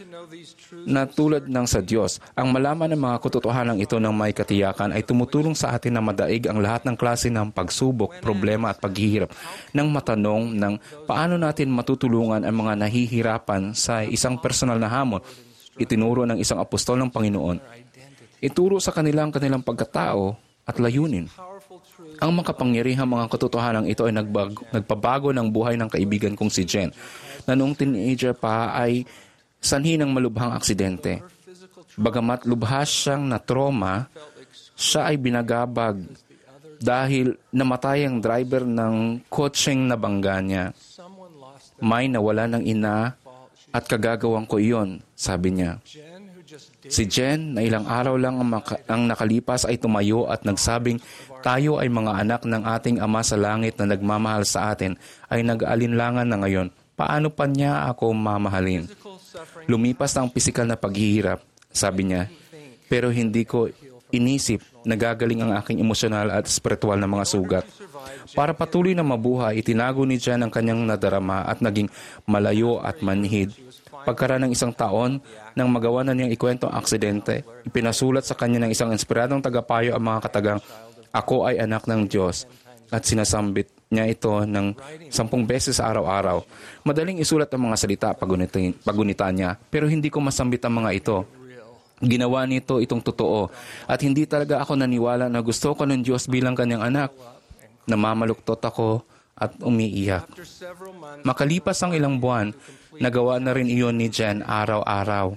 na tulad ng sa Diyos. Ang malaman ng mga katotohanan ito ng may katiyakan ay tumutulong sa atin na madaig ang lahat ng klase ng pagsubok, problema at paghihirap. Nang matanong ng paano natin matutulungan ang mga nahihirapan sa isang personal na hamon, itinuro ng isang apostol ng Panginoon. Ituro sa kanila ang kanilang pagkatao at layunin. Ang makapangyarihang mga katotohanan ito ay nagbago, nagpabago ng buhay ng kaibigan kong si Jen, na noong teenager pa ay sanhi ng malubhang aksidente. Bagamat lubhas siyang na-trauma, siya ay binagabag dahil namatay ang driver ng kotseng nabangga niya. May nawala ng ina at kagagawang ko iyon, sabi niya. Si Jen, na ilang araw lang ang, maka- ang nakalipas ay tumayo at nagsabing, tayo ay mga anak ng ating Ama sa langit na nagmamahal sa atin, ay nag-aalinlangan na ngayon. Paano pa niya ako mamahalin? Lumipas ang pisikal na paghihirap, sabi niya, pero hindi ko inisip na gagaling ang aking emosyonal at spiritual na mga sugat. Para patuloy na mabuhay, itinago ni Jen ang kanyang nadarama at naging malayo at manhid. Pagkaraan ng isang taon, nang magawa na niyang ikwento ang aksidente, ipinasulat sa kanya ng isang inspiradong tagapayo ang mga katagang, "Ako ay anak ng Diyos," at sinasambit niya ito ng sampung beses sa araw-araw. Madaling isulat ang mga salita pagunitan, pagunitan niya, pero hindi ko masambit ang mga ito. Ginawa nito itong totoo, at hindi talaga ako naniwala na gusto ko ng Diyos bilang kanyang anak. Namamaluktot ako at umiiyak. Makalipas ang ilang buwan, nagawa na rin iyon ni Jen araw-araw.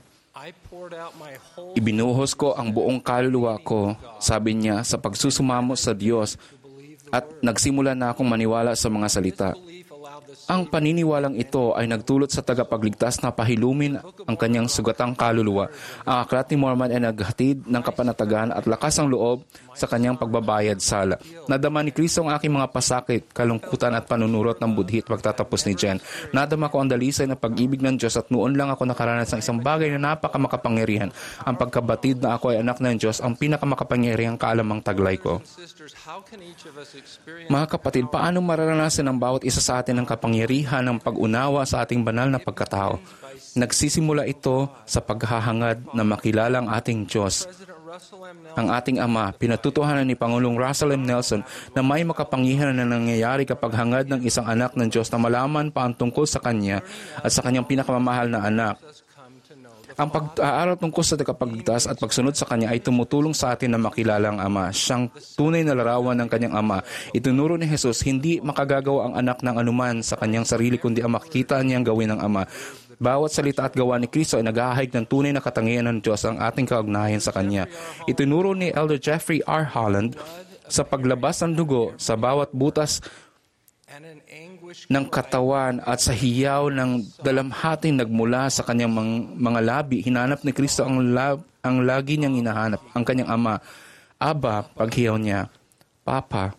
Ibinuhos ko ang buong kaluluwa ko, sabi niya, sa pagsusumamo sa Diyos, at nagsimula na akong maniwala sa mga salita. Ang paniniwalang ito ay nagdulot sa tagapagligtas na pahilumin ang kanyang sugatang kaluluwa. Ang Aklat ni Mormon ay naghatid ng kapanatagan at lakas ng loob sa kanyang pagbabayad sala. Nadama ni Kristo ang aking mga pasakit, kalungkutan at panunurot ng budhi at pagtatapos ni Jen. Nadama ko ang dalisay na pag-ibig ng Diyos at noon lang ako nakaranas ng isang bagay na napakamakapangyarihan. Ang pagkabatid na ako ay anak ng Diyos, ang pinakamakapangyarihang kaalamang taglay ko. Mga kapatid, paano mararanasan ng bawat isa sa atin ang kapangyarihan ng pag-unawa sa ating banal na pagkatao? Nagsisimula ito sa paghahangad na makilala ang ating Diyos. Ang ating Ama, pinatutuhanan ni Pangulong Russell M. Nelson na may makapangyarihan na nangyayari kapag hangad ng isang anak ng Diyos na malaman pa ang tungkol sa Kanya at sa Kanyang pinakamamahal na anak. Ang pag-aaral tungkol sa tagapagligtas at pagsunod sa Kanya ay tumutulong sa atin na makilala ang Ama. Siyang tunay na larawan ng Kanyang Ama. Itinuro ni Jesus, hindi makagagawa ang anak ng anuman sa Kanyang sarili kundi ang makikita niyang gawin ng Ama. Bawat salita at gawa ni Kristo ay naghahayag ng tunay na katangian ng Diyos ang ating kaugnayan sa Kanya. Itinuro ni Elder Jeffrey R. Holland, sa paglabas ng dugo sa bawat butas ng katawan at sa hiyaw ng dalamhating nagmula sa kanyang mga, mga labi, hinanap ni Kristo ang, lab, ang lagi niyang hinahanap, ang kanyang Ama. Aba, paghiyaw niya, Papa.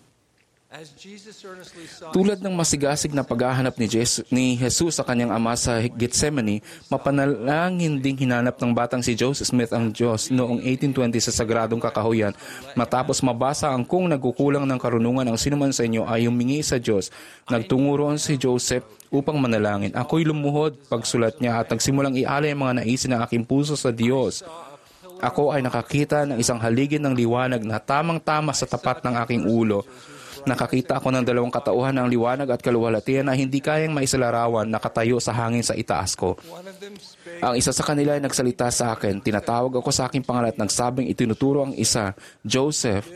Tulad ng masigasig na paghahanap ni, Jesus, ni Jesus sa kanyang Ama sa Gethsemane, mapanalangin ding hinanap ng batang si Joseph Smith ang Diyos noong eighteen twenty sa Sagradong Kakahuyan. Matapos mabasa ang kung nagkukulang ng karunungan ang sinuman sa inyo ay humingi sa Diyos. Nagtungo roon si Joseph upang manalangin. Ako'y lumuhod pagsulat niya at nagsimulang ialay ang mga naisin ng aking puso sa Diyos. Ako ay nakakita ng isang haligid ng liwanag na tamang-tama sa tapat ng aking ulo. Nakakita ako ng dalawang katauhan ng liwanag at kaluwalhatian na hindi kayang maisalarawan, nakatayo sa hangin sa itaas ko. Ang isa sa kanila ay nagsalita sa akin. Tinatawag ako sa aking pangalan at nagsabing itinuturo ang isa, Joseph,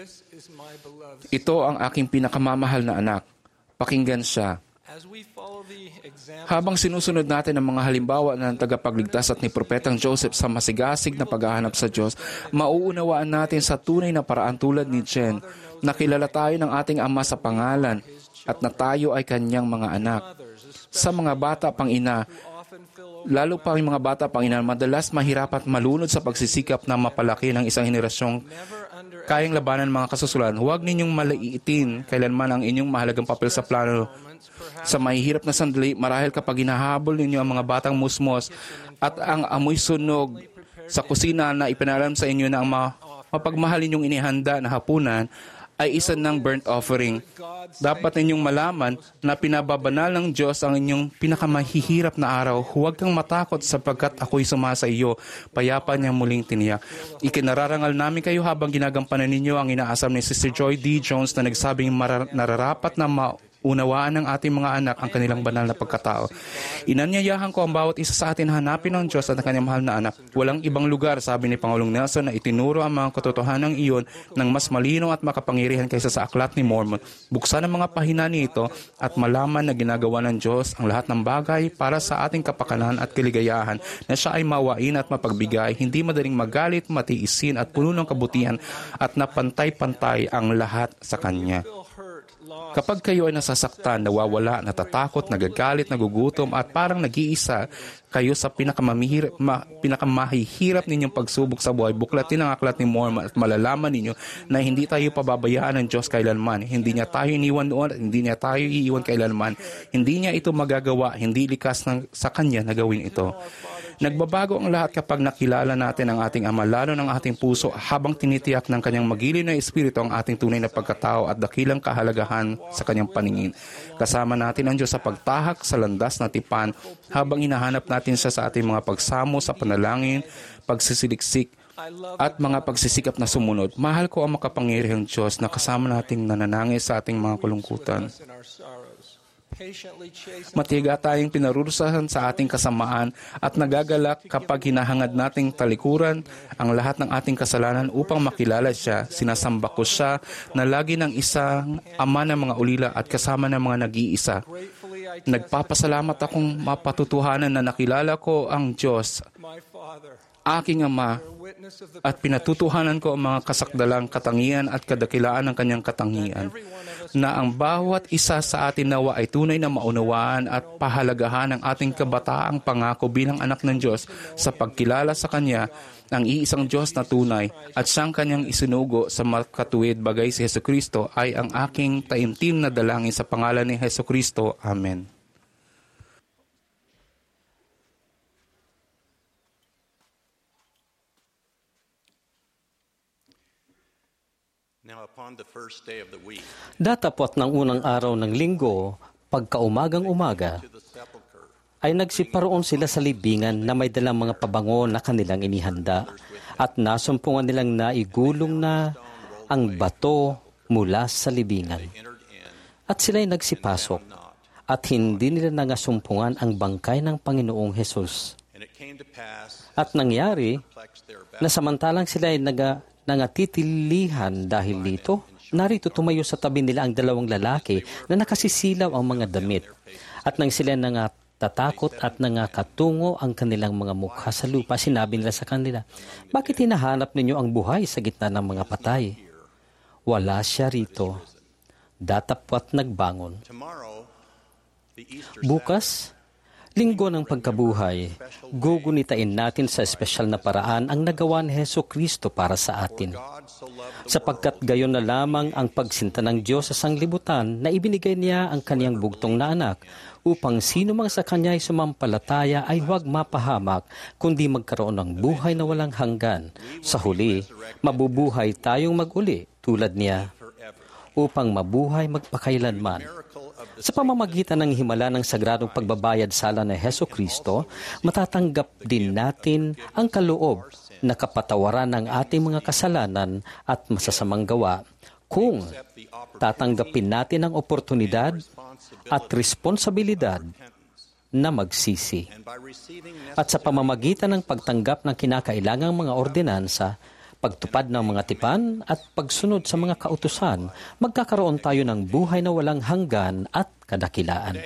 ito ang aking pinakamamahal na anak. Pakinggan siya. Habang sinusunod natin ang mga halimbawa ng tagapagligtas at ni Propetang Joseph sa masigasig na paghahanap sa Diyos, mauunawaan natin sa tunay na paraan tulad ni Jen, nakilala tayo ng ating Ama sa pangalan at na tayo ay kanyang mga anak. Sa mga bata pang ina, lalo pa ang mga bata pang ina, madalas mahirap at malunod sa pagsisikap na mapalaki ng isang henerasyong kayang labanan mga kasusulan. Huwag ninyong malaiitin kailanman ang inyong mahalagang papel sa plano. Sa mahihirap na sandali, marahil kapag hinahabol ninyo ang mga batang musmos at ang amoy sunog sa kusina na ipinalam sa inyo na ang mapagmahal ninyong inihanda na hapunan ay isa ng burnt offering. Dapat ninyong malaman na pinababanal ng Diyos ang inyong pinakamahihirap na araw. Huwag kang matakot sapagkat ako'y sumasa iyo. Payapa niya muling tiniyak. Ikinararangal namin kayo habang ginagampanan ninyo ang inaasam ni Sister Joy D. Jones na nagsabing marar- nararapat na ma- unawaan ng ating mga anak ang kanilang banal na pagkatao. Inanyayahan ko ang bawat isa sa atin hanapin ang Diyos at ang kanyang mahal na anak. Walang ibang lugar, sabi ni Pangulong Nelson, na itinuro ang mga katotohanan ng iyon ng mas malinaw at makapangyarihan kaysa sa Aklat ni Mormon. Buksan ang mga pahina nito at malaman na ginagawa ng Diyos ang lahat ng bagay para sa ating kapakanan at kaligayahan, na siya ay mawain at mapagbigay, hindi madaling magalit, matiisin at puno ng kabutihan at napantay-pantay ang lahat sa Kanya. Kapag kayo ay nasasaktan, nawawala, natatakot, nagagalit, nagugutom at parang nag-iisa kayo sa pinakamahihirap, ma, pinakamahihirap ninyong pagsubok sa buhay, buklatin ang Aklat ni Mormon at malalaman ninyo na hindi tayo pababayaan ng Diyos kailanman. Hindi niya tayo iniwan noon at hindi niya tayo iiwan kailanman. Hindi niya ito magagawa, hindi likas ng, sa Kanya na gawin ito. Nagbabago ang lahat kapag nakilala natin ang ating Ama, lalo ng ating puso, habang tinitiyak ng Kanyang magiliw na Espiritu ang ating tunay na pagkatao at dakilang kahalagahan sa Kanyang paningin. Kasama natin ang Diyos sa pagtahak sa landas na tipan habang hinahanap natin siya sa ating mga pagsamo sa panalangin, pagsisiliksik, at mga pagsisikap na sumunod. Mahal ko ang makapangyarihang Diyos na kasama nating nananangis sa ating mga kalungkutan. Matiga tayong pinarurusahan sa ating kasamaan at nagagalak kapag hinahangad nating talikuran ang lahat ng ating kasalanan upang makilala siya. Sinasamba ko siya na lagi ng isang ama ng mga ulila at kasama ng mga nag-iisa. Nagpapasalamat akong mapatutuhanan na nakilala ko ang Diyos, aking Ama, at pinatutuhanan ko ang mga kasakdalang katangian at kadakilaan ng kanyang katangian, na ang bawat isa sa atin nawa ay tunay na maunawaan at pahalagahan ang ating kabataang pangako bilang anak ng Diyos sa pagkilala sa Kanya, ang iisang Diyos na tunay, at siyang Kanyang isinugo sa makatuwid bagay si Hesukristo ay ang aking taimtim na dalangin sa pangalan ni Hesukristo. Amen. Datapot ng unang araw ng linggo, pagkaumagang umaga, ay nagsiparoon sila sa libingan na may dalang mga pabango na kanilang inihanda, at nasumpungan nilang naigulong na ang bato mula sa libingan. At sila'y nagsipasok, at hindi nila nangasumpungan ang bangkay ng Panginoong Hesus. At nangyari na samantalang sila'y naga nangatitilihan dahil dito, narito tumayo sa tabi nila ang dalawang lalaki na nakasisilaw ang mga damit. At nang sila nangatatakot at nangakatungo ang kanilang mga mukha sa lupa, sinabi nila sa kanila, "Bakit hinahanap ninyo ang buhay sa gitna ng mga patay? Wala siya rito. Datapwat nagbangon." Bukas, linggo ng pagkabuhay, gugunitain natin sa espesyal na paraan ang nagawa ni Hesukristo para sa atin. Sapagkat gayon na lamang ang pagsinta ng Diyos sa sanglibutan na ibinigay niya ang kaniyang bugtong na anak, upang sino mang sa kanya ay sumampalataya ay huwag mapahamak, kundi magkaroon ng buhay na walang hanggan. Sa huli, mabubuhay tayong mag-uli tulad niya, upang mabuhay magpakailanman. Sa pamamagitan ng himala ng sagradong pagbabayad sala ni Hesukristo, matatanggap din natin ang kaloob na kapatawaran ng ating mga kasalanan at masasamang gawa kung tatanggapin natin ang oportunidad at responsibilidad na magsisi. At sa pamamagitan ng pagtanggap ng kinakailangang mga ordinansa, pagtupad ng mga tipan at pagsunod sa mga kautusan, magkakaroon tayo ng buhay na walang hanggan at kadakilaan.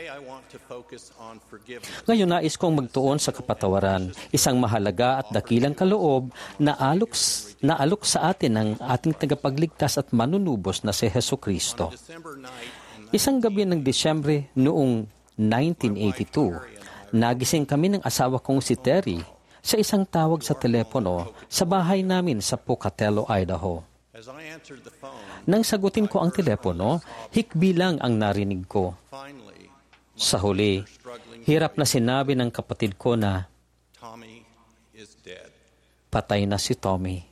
Ngayon nais kong magtuon sa kapatawaran, isang mahalaga at dakilang kaloob na alok, na alok sa atin ng ating tagapagligtas at manunubos na si Hesukristo. Isang gabi ng Disyembre noong nineteen eighty-two, nagising kami ng asawa kong si Terry sa isang tawag sa telepono sa bahay namin sa Pocatello, Idaho. Nang sagutin ko ang telepono, hikbi lang ang narinig ko. Sa huli, hirap na sinabi ng kapatid ko na patay na si Tommy.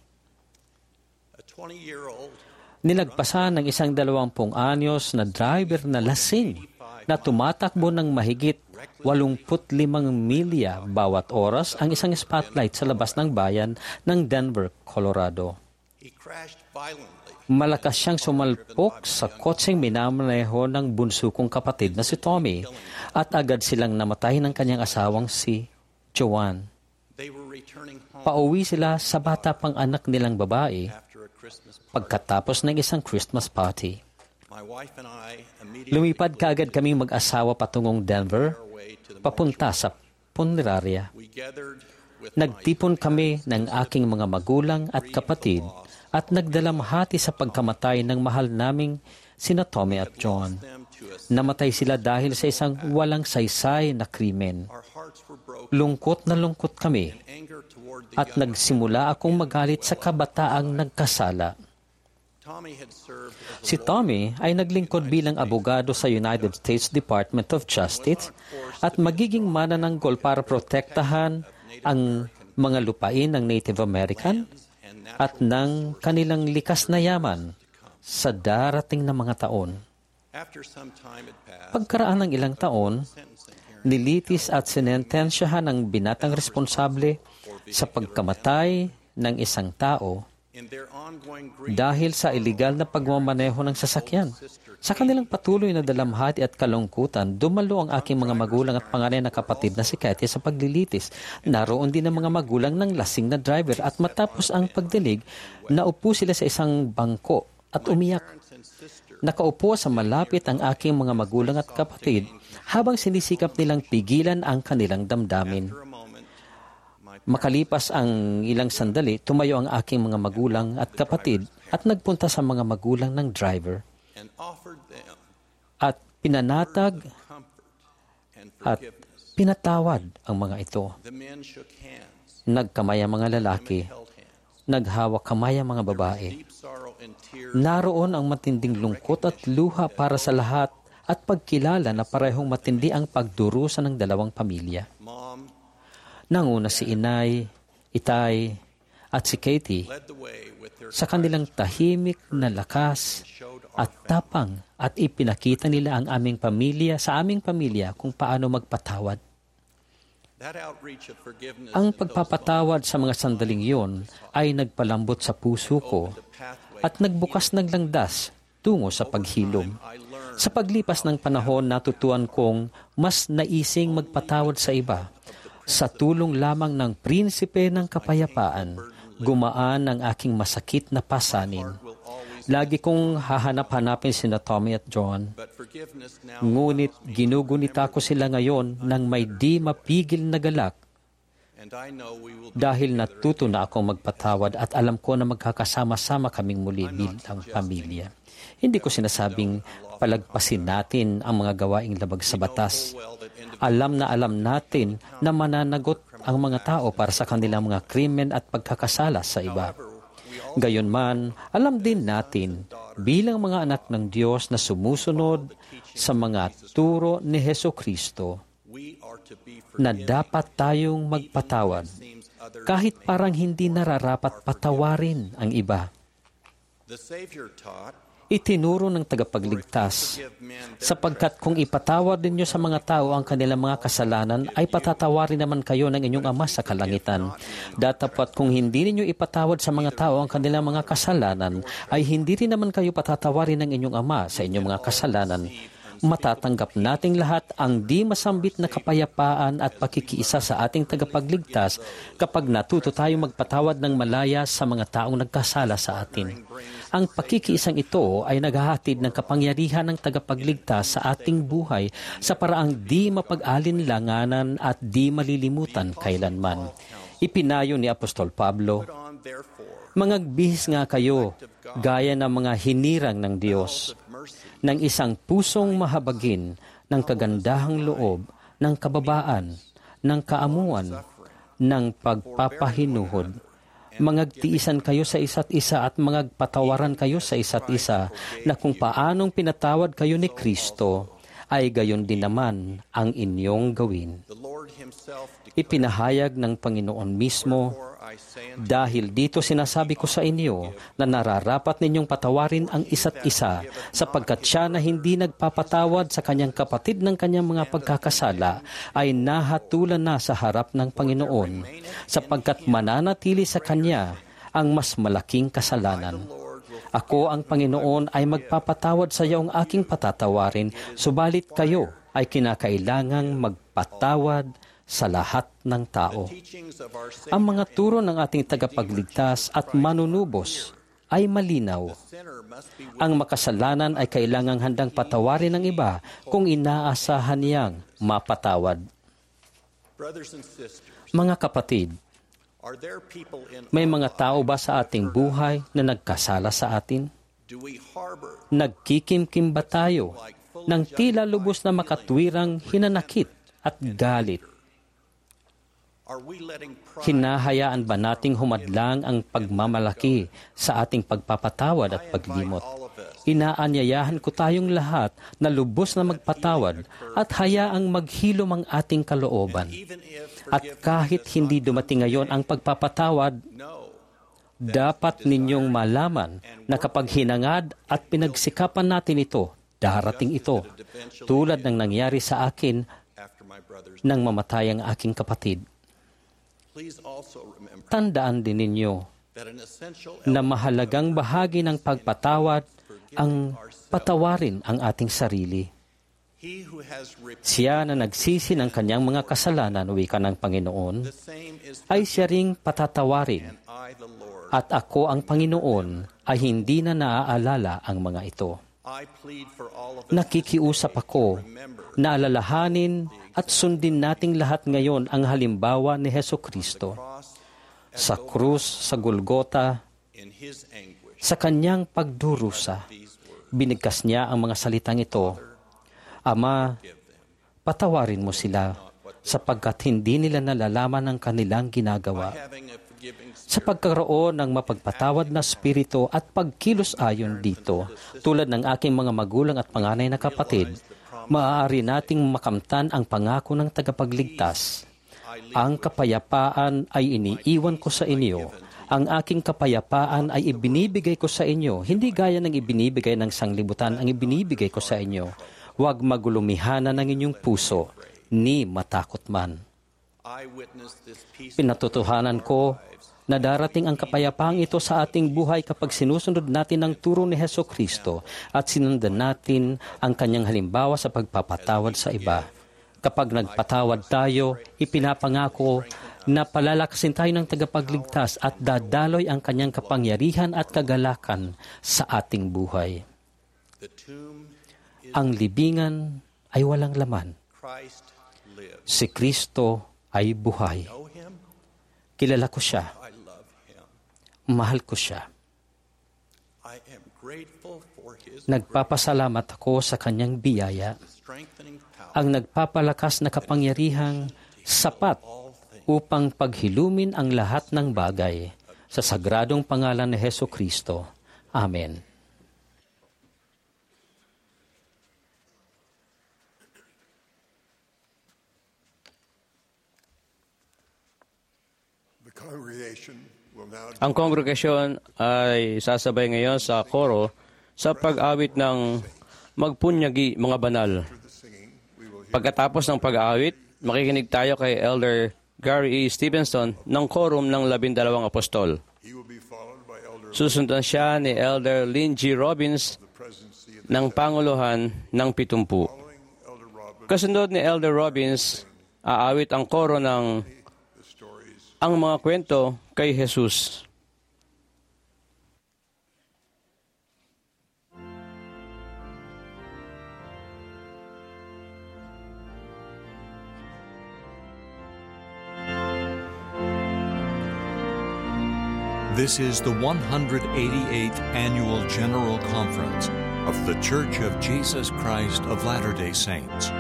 Nilagpasan ng isang dalawampung anyos na driver na lasing na tumatakbo ng mahigit walungput limang milya bawat oras ang isang spotlight sa labas ng bayan ng Denver, Colorado. Malakas siyang sumalpok sa kotseng minamaneho ng bunso kong kapatid na si Tommy at agad silang namatay ng kanyang asawang si Joanne. Pauwi sila sa bata pang anak nilang babae pagkatapos ng isang Christmas party. Lumipad kaagad kaming mag-asawa patungong Denver, papunta sa punerarya. Nagtipon kami ng aking mga magulang at kapatid at nagdalamhati sa pagkamatay ng mahal naming sina Tommy at John. Namatay sila dahil sa isang walang saysay na krimen. Lungkot na lungkot kami at nagsimula akong magalit sa kabataang nagkasala. Si Tommy ay naglingkod bilang abogado sa United States Department of Justice at magiging manananggol para protektahan ang mga lupain ng Native American at ng kanilang likas na yaman sa darating na mga taon. Pagkaraan ng ilang taon, nilitis at sinentensyahan ang binatang responsable sa pagkamatay ng isang tao dahil sa iligal na pagmamaneho ng sasakyan. Sa kanilang patuloy na dalamhati at kalungkutan, dumalo ang aking mga magulang at panganay na kapatid na si Katie sa paglilitis. Naroon din ang mga magulang ng lasing na driver at matapos ang pagdinig, naupo sila sa isang bangko at umiyak. Nakaupo sa malapit ang aking mga magulang at kapatid habang sinisikap nilang pigilan ang kanilang damdamin. Makalipas ang ilang sandali, tumayo ang aking mga magulang at kapatid at nagpunta sa mga magulang ng driver at pinanatag at pinatawad ang mga ito. Nagkamay ang mga lalaki, naghawak kamay ang mga babae. Naroon ang matinding lungkot at luha para sa lahat at pagkilala na parehong matindi ang pagdurusa ng dalawang pamilya. Nanguna si Inay, Itay, at si Katie sa kanilang tahimik na lakas at tapang at ipinakita nila ang aming pamilya sa aming pamilya kung paano magpatawad. Ang pagpapatawad sa mga sandaling iyon ay nagpalambot sa puso ko at nagbukas ng landas tungo sa paghilom. Sa paglipas ng panahon, natutuan kong mas naising magpatawad sa iba. Sa tulong lamang ng prinsipe ng kapayapaan, gumaan ang aking masakit na pasanin. Lagi kong hahanap-hanapin sina Tommy at John. Ngunit ginugunita ko sila ngayon ng may di mapigil na galak. Dahil natuto na akong magpatawad at alam ko na magkakasama-sama kaming muli bilang pamilya. Hindi ko sinasabing palagpasin natin ang mga gawaing labag sa batas. Alam na alam natin na mananagot ang mga tao para sa kanilang mga krimen at pagkakasala sa iba. Gayunman, alam din natin bilang mga anak ng Diyos na sumusunod sa mga turo ni Hesukristo na dapat tayong magpatawad kahit parang hindi nararapat patawarin ang iba. Itinuro ng tagapagligtas, sapagkat kung ipatawad ninyo sa mga tao ang kanilang mga kasalanan, ay patatawarin naman kayo ng inyong Ama sa kalangitan. Datapat kung hindi ninyo ipatawad sa mga tao ang kanilang mga kasalanan, ay hindi rin naman kayo patatawarin ng inyong Ama sa inyong mga kasalanan. Matatanggap nating lahat ang di masambit na kapayapaan at pakikiisa sa ating tagapagligtas kapag natuto tayong magpatawad ng malaya sa mga taong nagkasala sa atin. Ang pakikiisang ito ay naghahatid ng kapangyarihan ng tagapagligtas sa ating buhay sa paraang di mapag-alinlanganan at di malilimutan kailanman. Ipinayo ni Apostol Pablo, "Mangagbihis nga kayo, gaya ng mga hinirang ng Diyos, ng isang pusong mahabagin, ng kagandahang loob, ng kababaan, ng kaamuan, ng pagpapahinuhod. Mangagtiisan kayo sa isa't isa at mangagpatawaran kayo sa isa't isa, na kung paanong pinatawad kayo ni Kristo, ay gayon din naman ang inyong gawin." Ipinahayag ng Panginoon mismo, "Dahil dito sinasabi ko sa inyo na nararapat ninyong patawarin ang isa't isa, sapagkat siya na hindi nagpapatawad sa kanyang kapatid ng kanyang mga pagkakasala ay nahatulan na sa harap ng Panginoon, sapagkat mananatili sa kanya ang mas malaking kasalanan. Ako ang Panginoon ay magpapatawad sa iyo ang aking patatawarin, subalit kayo ay kinakailangang magpatawad sa lahat ng tao." Ang mga turo ng ating tagapagligtas at manunubos ay malinaw. Ang makasalanan ay kailangang handang patawarin ng iba kung inaasahan niyang mapatawad. Mga kapatid, may mga tao ba sa ating buhay na nagkasala sa atin? Nagkikimkim ba tayo ng tila lubos na makatwirang hinanakit at galit? Hinahayaan ba nating humadlang ang pagmamalaki sa ating pagpapatawad at paglimot? Inaanyayahan ko tayong lahat na lubos na magpatawad at hayaang maghilom ang ating kalooban. At kahit hindi dumating ngayon ang pagpapatawad, dapat ninyong malaman na kapag hinangad at pinagsikapan natin ito, darating ito, tulad ng nangyari sa akin nang mamatay ang aking kapatid. Tandaan din ninyo na mahalagang bahagi ng pagpatawad ang patawarin ang ating sarili. Siya na nagsisi ng kanyang mga kasalanan, wika ng Panginoon, ay siya ring patatawarin. At ako ang Panginoon ay hindi na naaalala ang mga ito. Nakikiusap ako na alalahanin at sundin nating lahat ngayon ang halimbawa ni Hesukristo. sa krus sa Golgota, sa kanyang pagdurusa, binigkas niya ang mga salitang ito, Ama, patawarin mo sila sapagkat hindi nila nalalaman ang kanilang ginagawa. Sa pagkaroon ng mapagpatawad na spirito at pagkilos ayon dito, tulad ng aking mga magulang at panganay na kapatid, maaari nating makamtan ang pangako ng tagapagligtas. Ang kapayapaan ay iniiwan ko sa inyo. Ang aking kapayapaan ay ibinibigay ko sa inyo. Hindi gaya ng ibinibigay ng sanglibutan ang ibinibigay ko sa inyo. Huwag magulumihanan ng inyong puso, ni matakot man. Pinatutuhanan ko na darating ang kapayapaang ito sa ating buhay kapag sinusunod natin ang turo ni Hesus Kristo at sinundan natin ang kanyang halimbawa sa pagpapatawad sa iba. Kapag nagpatawad tayo, ipinapangako na palalakasin tayo ng tagapagligtas at dadaloy ang kanyang kapangyarihan at kagalakan sa ating buhay. Ang libingan ay walang laman. Si Kristo ay buhay. Kilala ko siya. Mahal ko siya. Nagpapasalamat ako sa kanyang biyaya, ang nagpapalakas na kapangyarihang sapat upang paghilumin ang lahat ng bagay sa sagradong pangalan ni Hesus Kristo. Amen. Ang kongregasyon ay sasabay ngayon sa koro sa pag-awit ng Magpunyagi Mga Banal. Pagkatapos ng pag-awit, makikinig tayo kay Elder Gary E. Stevenson ng Quorum ng Labindalawang Apostol. Susundan siya ni Elder Lynn G. Robbins ng Panguluhan ng Pitumpu. Kasunod ni Elder Robbins, aawit ang koro ng Ang Mga Kwento kay Jesus. This is the one hundred eighty-eighth Annual General Conference of The Church of Jesus Christ of Latter-day Saints.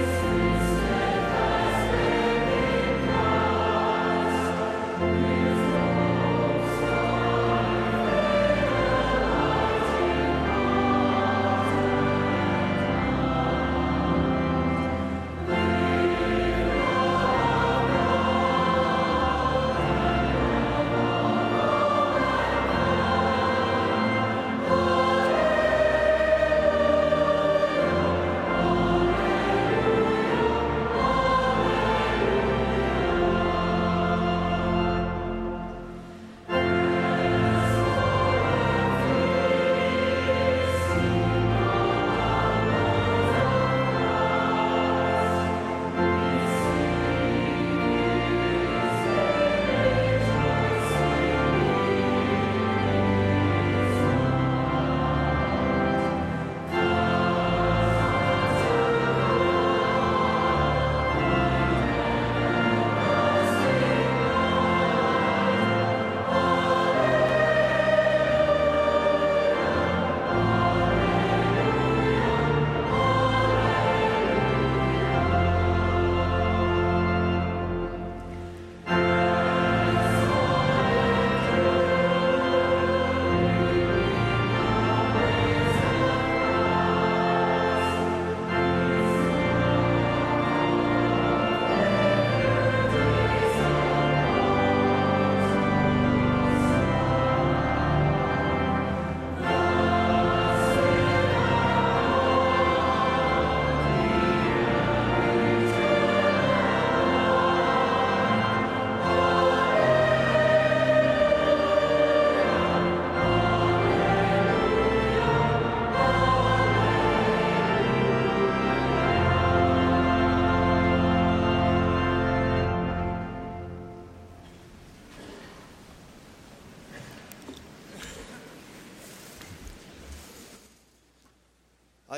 Amen.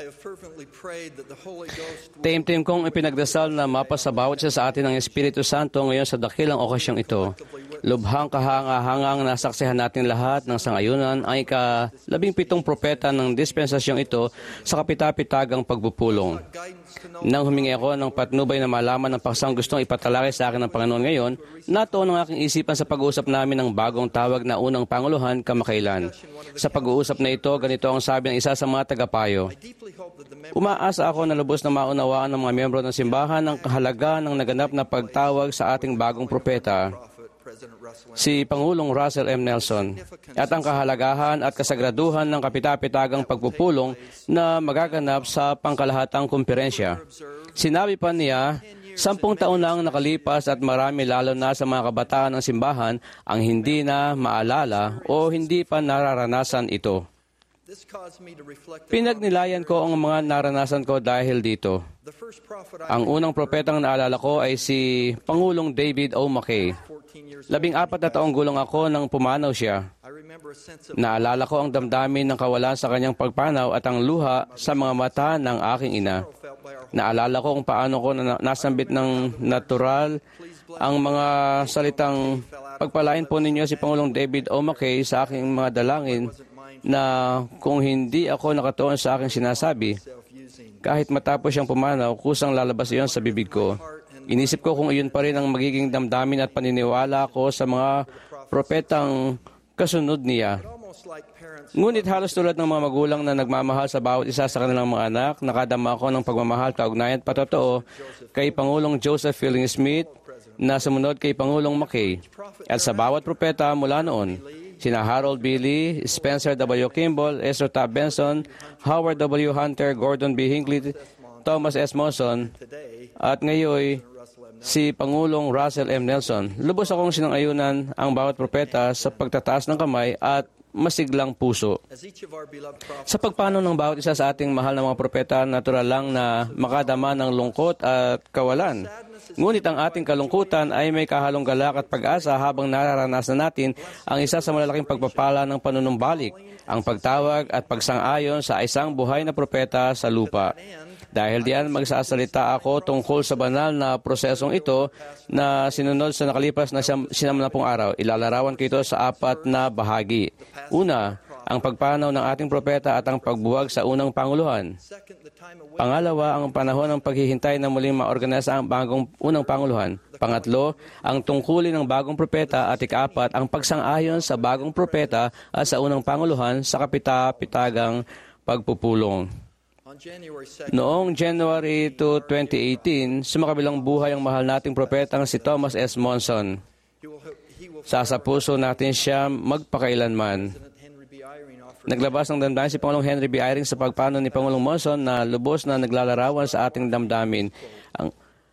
Taimtim kong ipinagdasal na mapasa bawat isa sa atin ng Espiritu Santo ngayon sa dakilang okasyong ito. Lubhang kahanga-hangang nasaksihan natin lahat ng sangayunan ang ika-labing pitong propeta ng dispensasyong ito sa kapitapitagang pagpupulong. Nang humingi ako ng patnubay na malaman ng paksang gustong ipatalakay sa akin ng Panginoon ngayon, natuon ang aking isipan sa pag-uusap namin ng bagong tawag na unang Panguluhan kamakailan. Sa pag-uusap na ito, ganito ang sabi ng isa sa mga tagapayo. Umaasa ako na lubos na maunawaan ng mga miyembro ng simbahan ang kahalaga ng naganap na pagtawag sa ating bagong propeta, si Pangulong Russell M. Nelson, at ang kahalagahan at kasagraduhan ng kapitapitagang pagpupulong na magaganap sa pangkalahatang kumperensya. Sinabi pa niya, sampung taon lang nakalipas at marami lalo na sa mga kabataan ng simbahan ang hindi na maalala o hindi pa nararanasan ito. Pinagnilayan ko ang mga naranasan ko dahil dito. Ang unang propetang naalala ko ay si Pangulong David O. McKay. Labing apat na taong gulong ako nang pumanaw siya. Naalala ko ang damdamin ng kawalan sa kanyang pagpanaw at ang luha sa mga mata ng aking ina. Naalala ko kung paano ko na nasambit ng natural ang mga salitang, pagpalain po ninyo si Pangulong David O. McKay sa aking mga dalangin, na kung hindi ako nakatuon sa aking sinasabi, kahit matapos siyang pumanaw, kusang lalabas iyon sa bibig ko. Inisip ko kung iyon pa rin ang magiging damdamin at paniniwala ko sa mga propetang kasunod niya. Ngunit halos tulad ng mga magulang na nagmamahal sa bawat isa sa kanilang mga anak, nakadama ako ng pagmamahal, kaugnayan at patotoo kay Pangulong Joseph Fielding Smith na sumunod kay Pangulong McKay. At sa bawat propeta mula noon, sina Harold B. Lee, Spencer W. Kimball, Ezra Taft Benson, Howard W. Hunter, Gordon B. Hinckley, Thomas S. Monson, at ngayon si Pangulong Russell M. Nelson. Lubos akong sinang-ayunan ang bawat propeta sa pagtataas ng kamay at masiglang puso. Sa pagpanaw ng bawat isa sa ating mahal na mga propeta, natural lang na makadama ng lungkot at kawalan. Ngunit ang ating kalungkutan ay may kahalong galak at pag-asa habang nararanasan natin ang isa sa malalaking pagpapala ng panunumbalik, ang pagtawag at pagsang-ayon sa isang buhay na propeta sa lupa. Dahil diyan magsasalita ako tungkol sa banal na prosesong ito na sinunod sa nakalipas na siyam na pung araw. Ilalarawan ko ito sa apat na bahagi. Una, ang pagpanaw ng ating propeta at ang pagbuwag sa unang panguluhan. Pangalawa, ang panahon ng paghihintay na muling maorganisa ang bagong unang panguluhan. Pangatlo, ang tungkulin ng bagong propeta at ikaapat, ang pagsang-ayon sa bagong propeta at sa unang panguluhan sa kapita-pitagang pagpupulong. Noong January second, twenty eighteen, sumakabilang buhay ang mahal nating propetang si Thomas S. Monson. Sa sa puso natin siya magpakailanman. Naglabas ng damdamin si Pangulong Henry B. Eyring sa pagpano ni Pangulong Monson na lubos na naglalarawan sa ating damdamin. Ang,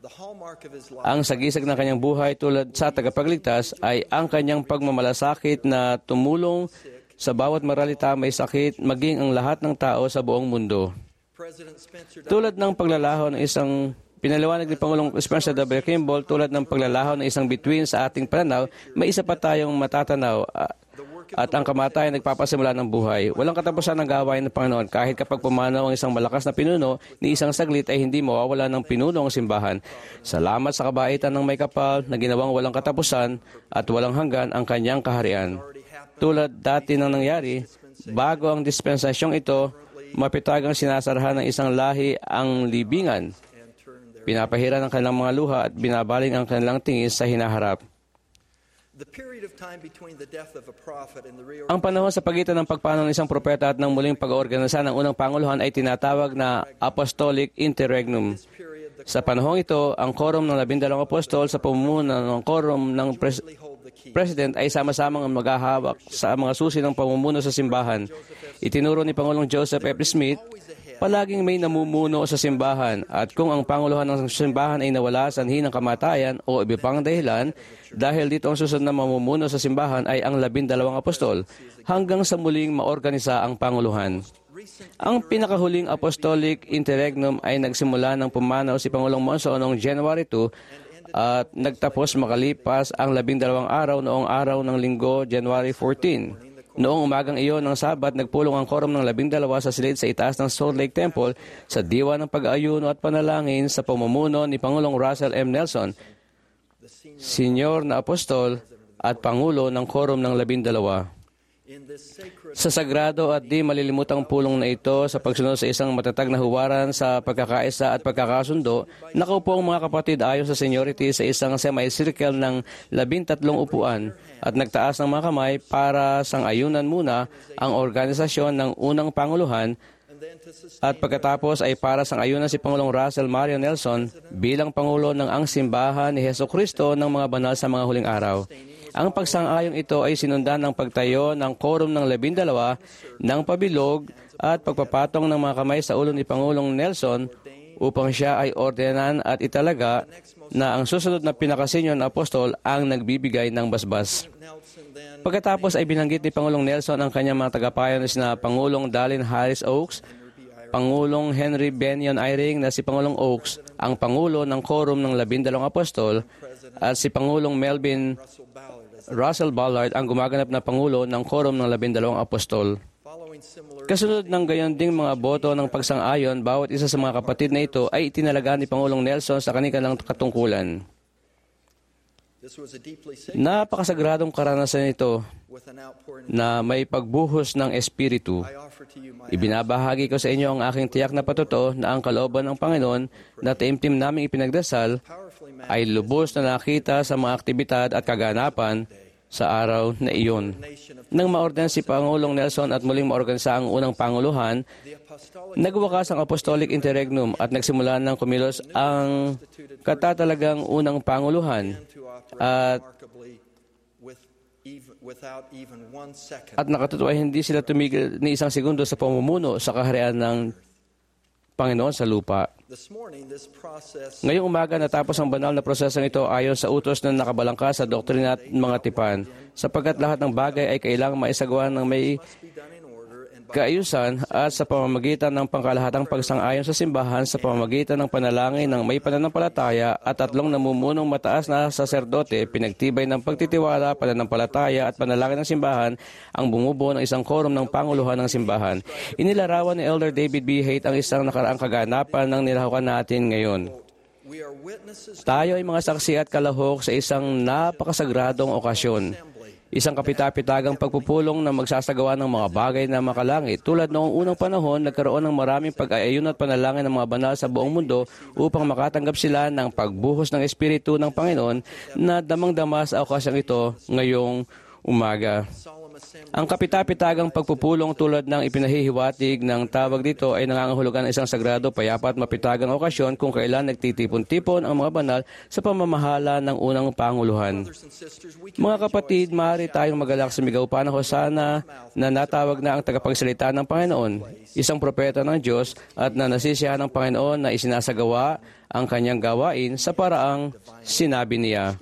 ang sagisag ng kanyang buhay tulad sa tagapagligtas ay ang kanyang pagmamalasakit na tumulong sa bawat maralita may sakit, maging ang lahat ng tao sa buong mundo. Tulad ng paglalaho ng isang pinaliwanag ni Pangulong Spencer W. Kimball, tulad ng paglalaho ng isang bituin sa ating pananaw, may isa pa tayong matatanaw at ang kamatayan nagpapasimula ng buhay. Walang katapusan ng gawain ng Panginoon. Kahit kapag pumanaw ang isang malakas na pinuno, ni isang saglit ay hindi mawawala ng pinuno ang simbahan. Salamat sa kabaitan ng may kapal na ginawang walang katapusan at walang hanggan ang kanyang kaharian. Tulad dati nang nangyari, bago ang dispensasyong ito, mapitagang sinasarahan ng isang lahi ang libingan. Pinapahira ng kanilang mga luha at binabaling ang kanilang tingin sa hinaharap. Ang panahon sa pagitan ng pagpanaw ng isang propeta at ng muling pag-oorganisa ng unang panguluhan ay tinatawag na Apostolic Interregnum. Sa panahong ito, ang quorum ng labindalawang apostol sa pamumuno ng quorum ng pres- President ay sama-samang maghahawak sa mga susi ng pamumuno sa simbahan. Itinuro ni Pangulong Joseph F. Smith, palaging may namumuno sa simbahan at kung ang panguluhan ng simbahan ay nawala sanhi ng kamatayan o iba pang dahilan, dahil dito ang susunod na mamumuno sa simbahan ay ang labindalawang apostol hanggang sa muling maorganisa ang panguluhan. Ang pinakahuling Apostolic Interregnum ay nagsimula ng pumanaw si Pangulong Monson noong January second at nagtapos makalipas ang labindalawang araw noong araw ng linggo, January fourteenth. Noong umagang iyon ng Sabat, nagpulong ang quorum ng labing dalawa sa silid sa itaas ng Salt Lake Temple sa diwa ng pag-aayuno at panalangin sa pamumuno ni Pangulong Russell M. Nelson, Senyor na Apostol at Pangulo ng quorum ng labing dalawa. Sa sagrado at di malilimutang pulong na ito sa pagsunod sa isang matatag na huwaran sa pagkakaisa at pagkakasundo, nakaupo ang mga kapatid ayon sa seniority sa isang semi-circle ng labintatlong upuan at nagtaas ng mga kamay para sang-ayunan muna ang organisasyon ng unang Panguluhan at pagkatapos ay para sang-ayunan si Pangulong Russell Marion Nelson bilang Pangulo ng ang Simbahan ni Hesukristo ng mga banal sa mga huling araw. Ang pagsang-ayong ito ay sinundan ng pagtayo ng quorum ng labindalawa ng pabilog at pagpapatong ng mga kamay sa ulo ni Pangulong Nelson upang siya ay ordenan at italaga na ang susunod na pinakasenyor na apostol ang nagbibigay ng basbas. Pagkatapos ay binanggit ni Pangulong Nelson ang kanyang mga tagapayo na sina Pangulong Dallin Harris Oaks, Pangulong Henry Benyon Eyring na si Pangulong Oaks, ang Pangulo ng quorum ng labindalawang apostol, at si Pangulong Melvin Russell Ballard ang gumaganap na Pangulo ng quorum ng labindalawang apostol. Kasunod ng gayon ding mga boto ng pagsang-ayon, bawat isa sa mga kapatid na ito ay itinalaga ni Pangulong Nelson sa kanilang katungkulan. Napakasagradong karanasan ito na may pagbuhos ng Espiritu. Ibinabahagi ko sa inyo ang aking tiyak na patuto na ang kalooban ng Panginoon na taimtim naming ipinagdasal ay lubos na nakita sa mga aktibidad at kaganapan sa araw na iyon. Nang maorden si Pangulong Nelson at muling maorganisa ang unang Panguluhan, nagwakas ang Apostolic Interregnum at nagsimula ng kumilos ang katatalagang unang Panguluhan at at nakatutuwa hindi sila tumigil ni isang segundo sa pamumuno sa kaharian ng Panginoon sa lupa. Ngayong umaga natapos ang banal na prosesong ito ayon sa utos na nakabalangka sa doktrina at mga tipan, sapagkat lahat ng bagay ay kailangang maisagawa ng may kaayusan at sa pamamagitan ng pangkalahatang pagsang-ayon sa simbahan sa pamamagitan ng panalangin ng may pananampalataya at tatlong namumunong mataas na saserdote, pinagtibay ng pagtitiwala, pananampalataya at panalangin ng simbahan ang bumubuo ng isang quorum ng Panguluhan ng simbahan. Inilarawan ni Elder David B. Haight ang isang nakaraang kaganapan ng nilahukan natin ngayon. Tayo ay mga saksi at kalahok sa isang napakasagradong okasyon. Isang kapitapitagang pagpupulong na magsasagawa ng mga bagay na makalangit. Tulad noong unang panahon, nagkaroon ng maraming pag-aayon at panalangin ng mga banal sa buong mundo upang makatanggap sila ng pagbuhos ng Espiritu ng Panginoon na damang-dama sa okasyong ito ngayong umaga. Ang kapitapitagang pagpupulong tulad ng ipinahihiwatig ng tawag dito ay nangangahulugan ng isang sagrado, payapa at mapitagang okasyon kung kailan nagtitipon-tipon ang mga banal sa pamamahala ng unang Panguluhan. Mga kapatid, maaari tayong magalak sa migaw pa ng hosana na natawag na ang tagapagsalita ng Panginoon, isang propeta ng Diyos at na nasisiyahan ng Panginoon na isinasagawa ang kanyang gawain sa paraang sinabi niya.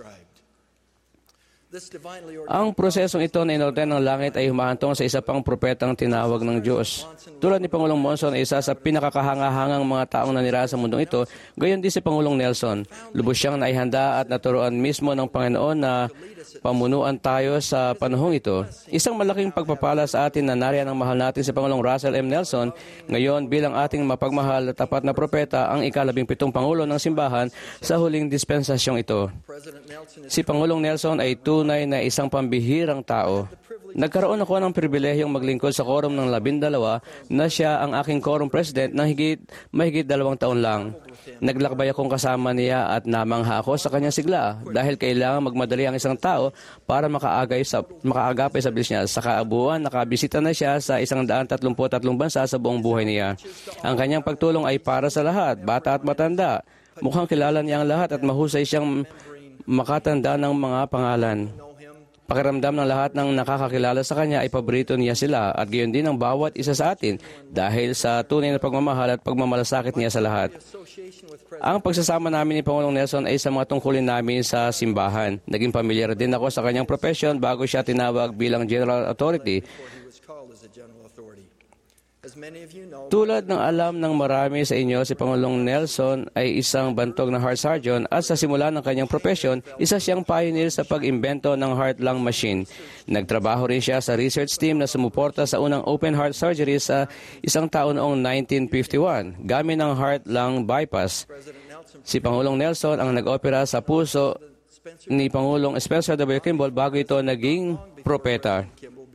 Ang prosesong ito na inorden ng langit ay humahantong sa isa pang propetang tinawag ng Diyos. Tulad ni Pangulong Monson ay isa sa pinakakahangahangang mga taong nanirahan sa mundong ito, gayon din si Pangulong Nelson. Lubos siyang naihanda at naturoan mismo ng Panginoon na pamunuan tayo sa panahong ito. Isang malaking pagpapala sa atin na nariyan ang mahal natin si Pangulong Russell M. Nelson, ngayon bilang ating mapagmahal at tapat na propeta, ang ikalabing pitong Pangulo ng Simbahan sa huling dispensasyong ito. Si Pangulong Nelson ay tunay na isang pambihirang tao. Nagkaroon ako ng pribilehiyong maglingkod sa quorum ng labindalawa na siya ang aking quorum president ng higit mahigit dalawang taon lang. Naglakbay akong kasama niya at namangha ako sa kanyang sigla dahil kailangan magmadali ang isang tao para makaagay sa, makaagapay sa bilis niya. Sa kaabuan, nakabisita na siya sa isang daan tatlumput tatlong bansa sa buong buhay niya. Ang kanyang pagtulong ay para sa lahat, bata at matanda. Mukhang kilala niya ang lahat at mahusay siyang makatanda ng mga pangalan. Pakiramdam ng lahat ng nakakakilala sa kanya ay paborito niya sila at gayon din ang bawat isa sa atin dahil sa tunay na pagmamahal at pagmamalasakit niya sa lahat. Ang pagsasama namin ni Pangulong Nelson ay sa mga tungkulin namin sa simbahan. Naging pamilyar din ako sa kanyang profession bago siya tinawag bilang General Authority. Tulad ng alam ng marami sa inyo, si Pangulong Nelson ay isang bantog na heart surgeon at sa simula ng kanyang profesyon, isa siyang pioneer sa pag-imbento ng heart-lung machine. Nagtrabaho rin siya sa research team na sumuporta sa unang open heart surgery sa isang taon noong nineteen fifty-one, gamit ng heart-lung bypass. Si Pangulong Nelson ang nag-opera sa puso ni Pangulong Spencer W. Kimball bago ito naging propeta.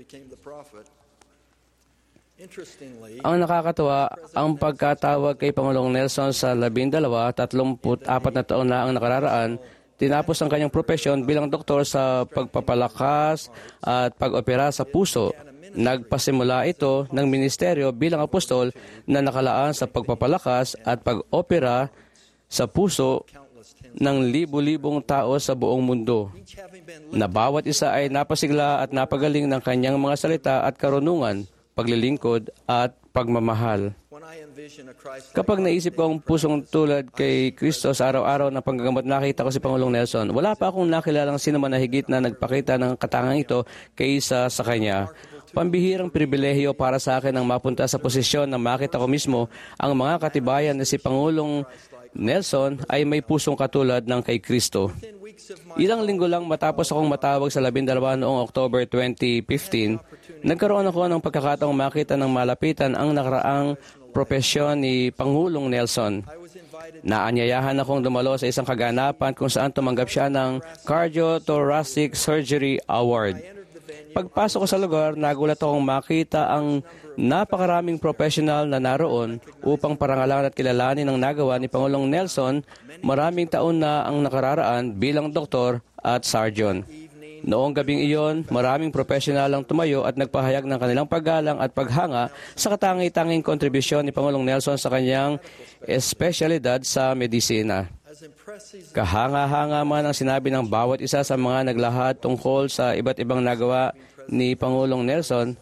Ang nakakatuwa, ang pagkatawag kay Pangulong Nelson sa labindalawa, tatlumput apat na taon na ang nakararaan, tinapos ang kanyang propesyon bilang doktor sa pagpapalakas at pag-opera sa puso. Nagpasimula ito ng ministeryo bilang apostol na nakalaan sa pagpapalakas at pag-opera sa puso ng libu-libong tao sa buong mundo, na bawat isa ay napasigla at napagaling ng kanyang mga salita at karunungan, paglilingkod at pagmamahal. Kapag naisip ko ang pusong tulad kay Kristo sa araw-araw na panggagamot, nakita ko si Pangulong Nelson. Wala pa akong nakilalang sino man na higit na nagpakita ng katangang ito kaysa sa kanya. Pambihirang pribilehiyo para sa akin ang mapunta sa posisyon na makita ko mismo ang mga katibayan na si Pangulong Nelson ay may pusong katulad ng kay Kristo. Ilang linggo lang matapos akong matawag sa labindalawa noong October twenty fifteen, nagkaroon ako ng pagkakataong makita ng malapitan ang nakaraang propesyon ni Pangulong Nelson. Naanyayahan akong dumalo sa isang kaganapan kung saan tumanggap siya ng Cardiothoracic Surgery Award. Pagpasok ko sa lugar, nagulat akong makita ang napakaraming professional na naroon upang parangalan at kilalanin ang nagawa ni Pangulong Nelson maraming taon na ang nakararaan bilang doktor at surgeon. Noong gabing iyon, maraming professional ang tumayo at nagpahayag ng kanilang paggalang at paghanga sa katangi-tanging kontribusyon ni Pangulong Nelson sa kanyang espesyalidad sa medisina. Kahanga-hanga man ang sinabi ng bawat isa sa mga naglahad tungkol sa iba't ibang nagawa ni Pangulong Nelson,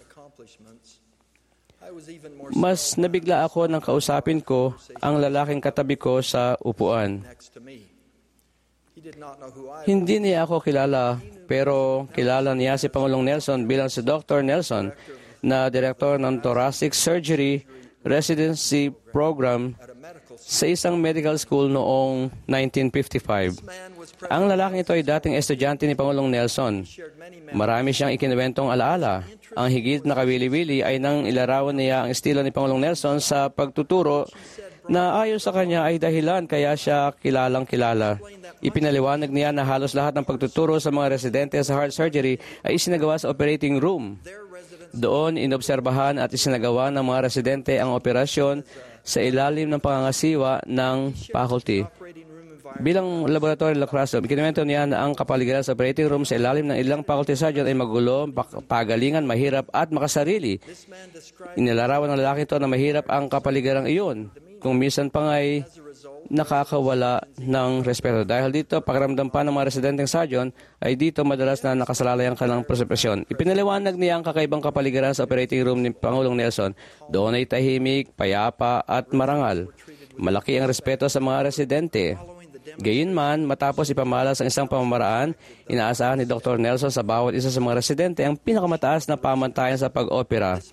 mas nabigla ako nang kausapin ko ang lalaking katabi ko sa upuan. Hindi niya ako kilala, pero kilala niya si Pangulong Nelson bilang si Doctor Nelson, na direktor ng Thoracic Surgery Residency Program sa isang medical school noong nineteen fifty-five. Ang lalaking ito ay dating estudyante ni Pangulong Nelson. Marami siyang ikinuwentong alaala. Ang higit na kawili-wili ay nang ilarawan niya ang estilo ni Pangulong Nelson sa pagtuturo na ayon sa kanya ay dahilan kaya siya kilalang kilala. Ipinaliwanag niya na halos lahat ng pagtuturo sa mga residente sa heart surgery ay isinagawa sa operating room. Doon, inobserbahan at isinagawa ng mga residente ang operasyon sa ilalim ng pangangasiwa ng faculty. Bilang laboratory classroom, ikinuwento niya na ang kapaligiran sa operating room sa ilalim ng ilang faculty surgeon ay magulo, pagalingan, mahirap at makasarili. Inilarawan ng lalaki ito na mahirap ang kapaligiran iyon, kung minsan pa nga'y nakakawala ng respeto. Dahil dito, pakiramdam pa ng mga residenteng surgeon ay dito madalas na nakasalalay ang kanilang presepsyon. Ipinaliwanag niya ang kakaibang kapaligiran sa operating room ni Pangulong Nelson. Doon ay tahimik, payapa at marangal. Malaki ang respeto sa mga residente. Gayunman, matapos ipamalas ang isang pamamaraan, inaasahan ni Doctor Nelson sa bawat isa sa mga residente ang pinakamataas na pamantayan sa pag-opera.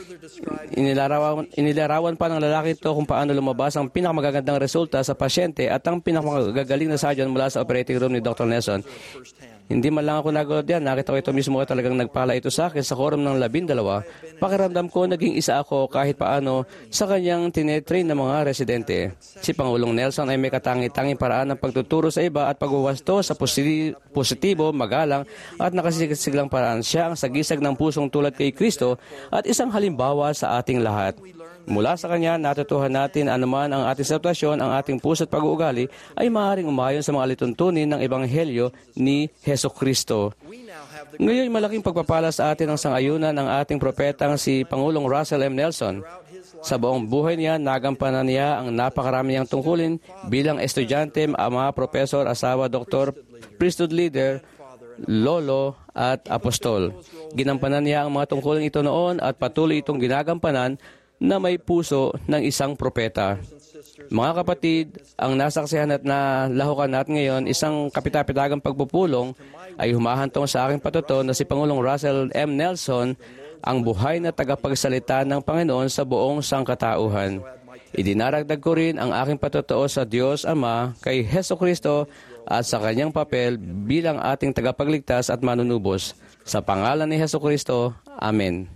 Inilarawan, inilarawan pa ng lalaki ito kung paano lumabas ang pinakamagagandang resulta sa pasyente at ang pinakamagagaling na surgeon mula sa operating room ni Doctor Nelson. Hindi man lang ako nagulat yan. Nakita ko ito mismo at talagang nagpala ito sa akin sa quorum ng labindalawa. Pakiramdam ko naging isa ako kahit paano sa kanyang tinetrain ng mga residente. Si Pangulong Nelson ay may katangi-tanging paraan ng pagtuturo sa iba at pagwawasto sa positibo, magalang at nakasisiglang paraan. Siya ang sagisag ng pusong tulad kay Kristo at isang halimbawa sa ating lahat. Mula sa Kanya, natutuhan natin anuman ang ating sitwasyon, ang ating puso at pag-uugali ay maaaring umayon sa mga lituntunin ng Ebanghelyo ni Heso Kristo. Ngayon, malaking pagpapala sa atin ang sangayunan ng ating propetang si Pangulong Russell M. Nelson. Sa buong buhay niya, nagampanan niya ang napakarami niyang tungkulin bilang estudyante, ama, profesor, asawa, doktor, priesthood leader, lolo, at apostol. Ginampanan niya ang mga tungkulin ito noon at patuloy itong ginagampanan na may puso ng isang propeta. Mga kapatid, ang nasaksihan at nalahukan natin ngayon, isang kapitapitagang pagpupulong ay humahantong sa aking patuto na si Pangulong Russell M. Nelson ang buhay na tagapagsalita ng Panginoon sa buong sangkatauhan. Idinaragdag ko rin ang aking patotoo sa Diyos Ama, kay Hesukristo at sa kanyang papel bilang ating tagapagligtas at manunubos. Sa pangalan ni Hesukristo, Amen.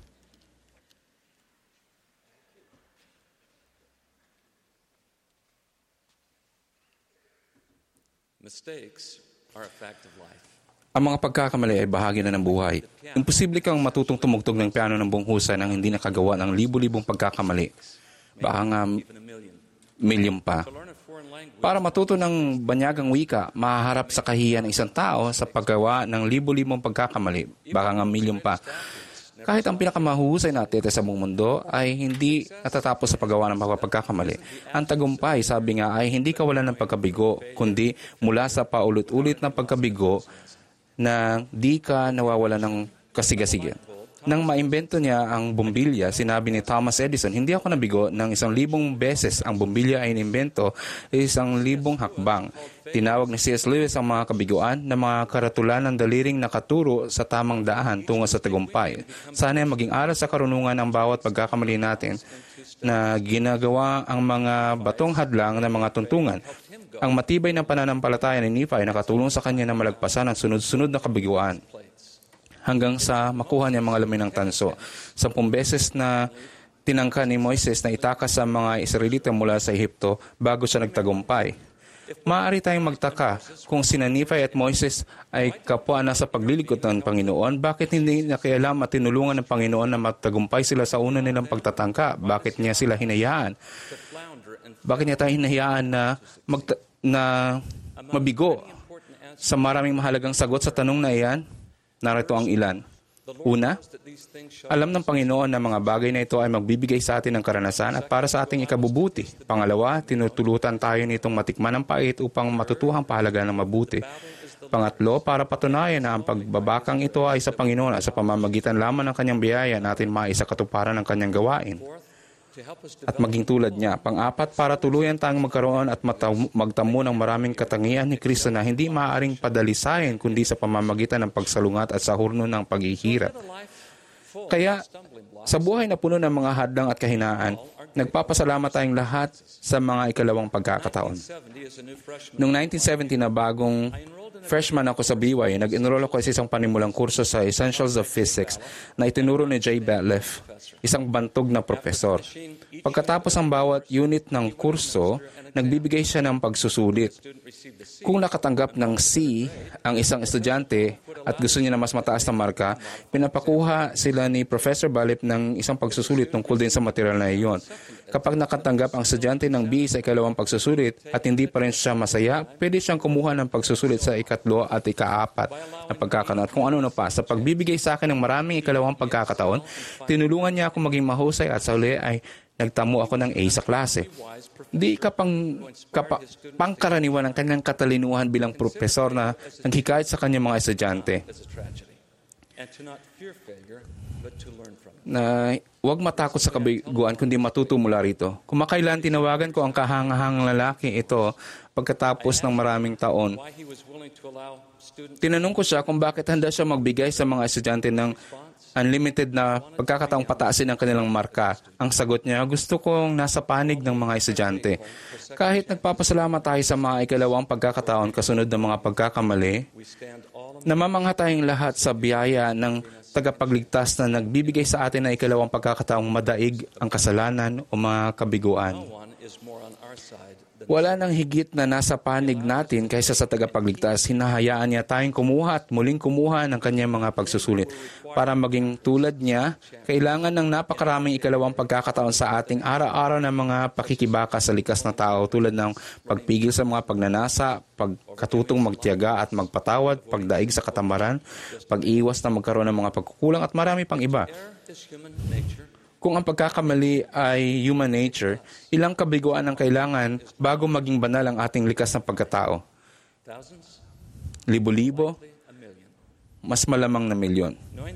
Mistakes are a fact of life. Ang mga pagkakamali ay bahagi na ng buhay. Imposible kang matutong tumugtog ng piano ng buong husay nang hindi nakagawa ng libu-libong pagkakamali. Baka nga milyon pa. Para matuto ng banyagang wika, mahaharap sa kahihiyan ng isang tao sa paggawa ng libu-libong pagkakamali. Baka nga milyon pa. Kahit ang pinakamahuhusay na atleta sa buong mundo ay hindi natatapos sa paggawa ng mga pagkakamali. Ang tagumpay, sabi nga, ay hindi kawalan ng pagkabigo, kundi mula sa paulit-ulit na pagkabigo na di ka nawawala ng kasigasigan. Nang maimbento niya ang bombilya, sinabi ni Thomas Edison, hindi ako nabigo ng isang libong beses ang bombilya ay inimbento isang libong hakbang. Tinawag ni C S Lewis ang mga kabiguan na mga karatulan ng daliring nakaturo sa tamang daan tungo sa tagumpay. Sana maging aral sa karunungan ang bawat pagkakamali natin na ginagawa ang mga batong hadlang ng mga tuntungan. Ang matibay ng pananampalataya ni Nephi ay nakatulong sa kanya na malagpasan ang sunod-sunod na kabiguan hanggang sa makuha niya mga lamin ng tanso. Sampung beses na tinangka ni Moises na itakas sa mga Israelita mula sa Ehipto bago siya nagtagumpay. Maaari tayong magtaka kung sina Nephi at Moises ay kapwa na sa paglilingkod ng Panginoon, bakit hindi nakialam at tinulungan ng Panginoon na magtagumpay sila sa una nilang pagtatangka? Bakit niya sila hinayaan? Bakit niya tayo hinayaan na, magta- na mabigo? Sa maraming mahalagang sagot sa tanong na iyan, narito ang ilan. Una, alam ng Panginoon na mga bagay na ito ay magbibigay sa atin ng karanasan at para sa ating ikabubuti. Pangalawa, tinutulutan tayo nitong matikman ng pait upang matutuhang pahalaga ng mabuti. Pangatlo, para patunayan na ang pagbabakang ito ay sa Panginoon at sa pamamagitan lamang ng kanyang biyaya natin maisakatuparan ng kanyang gawain at maging tulad niya. Pang-apat, para tuluyan tayong magkaroon at magtamo ng maraming katangian ni Kristo na hindi maaaring padalisayin kundi sa pamamagitan ng pagsalungat at sa hurno ng paghihirap. Kaya, sa buhay na puno ng mga hadlang at kahinaan, nagpapasalamat tayong lahat sa mga ikalawang pagkakataon. Noong nineteen seventy na bagong freshman ako sa B Y, nag-enroll ako sa isang panimulang kurso sa Essentials of Physics na itinuro ni Jay Batliff, isang bantog na profesor. Pagkatapos ang bawat unit ng kurso, nagbibigay siya ng pagsusulit. Kung nakatanggap ng C ang isang estudyante at gusto niya na mas mataas na marka, pinapakuha sila ni Professor Balip ng isang pagsusulit tungkol din sa material na iyon. Kapag nakatanggap ang estudyante ng B sa ikalawang pagsusulit at hindi pa rin siya masaya, pwede siyang kumuha ng pagsusulit sa ikatlo at ikaapat na pagkakataon at kung ano na pa. Sa pagbibigay sa akin ng maraming ikalawang pagkakataon, tinulungan niya ako maging mahusay at sa uli ay nagtamo ako ng A sa klase. Di ka pang, kapa, pangkaraniwan ang kanyang katalinuhan bilang profesor na naghikayat sa kanyang mga estudyante na huwag matakot sa kabiguan kundi matuto mula rito. Kung makailan tinawagan ko ang kahangahangang lalaki ito pagkatapos ng maraming taon, tinanong ko siya kung bakit handa siya magbigay sa mga estudyante ng unlimited na pagkakataong pataasin ang kanilang marka. Ang sagot niya, gusto kong nasa panig ng mga estudyante. Kahit nagpapasalamat tayo sa mga ikalawang pagkakataon kasunod ng mga pagkakamali, namamangha tayong lahat sa biyaya ng tagapagligtas na nagbibigay sa atin ng ikalawang pagkakataong madaig ang kasalanan o mga kabiguan. Wala nang higit na nasa panig natin kaysa sa tagapagligtas. Hinahayaan niya tayong kumuha at muling kumuha ng kanyang mga pagsusulit. Para maging tulad niya, kailangan ng napakaraming ikalawang pagkakataon sa ating araw-araw na mga pakikibaka sa likas na tao tulad ng pagpigil sa mga pagnanasa, pagkatutong magtiyaga at magpatawad, pagdaig sa katamaran, pag-iwas na magkaroon ng mga pagkukulang at marami pang iba. Kung ang pagkakamali ay human nature, ilang kabiguan ang kailangan bago maging banal ang ating likas na pagkatao? Libo-libo, mas malamang na milyon.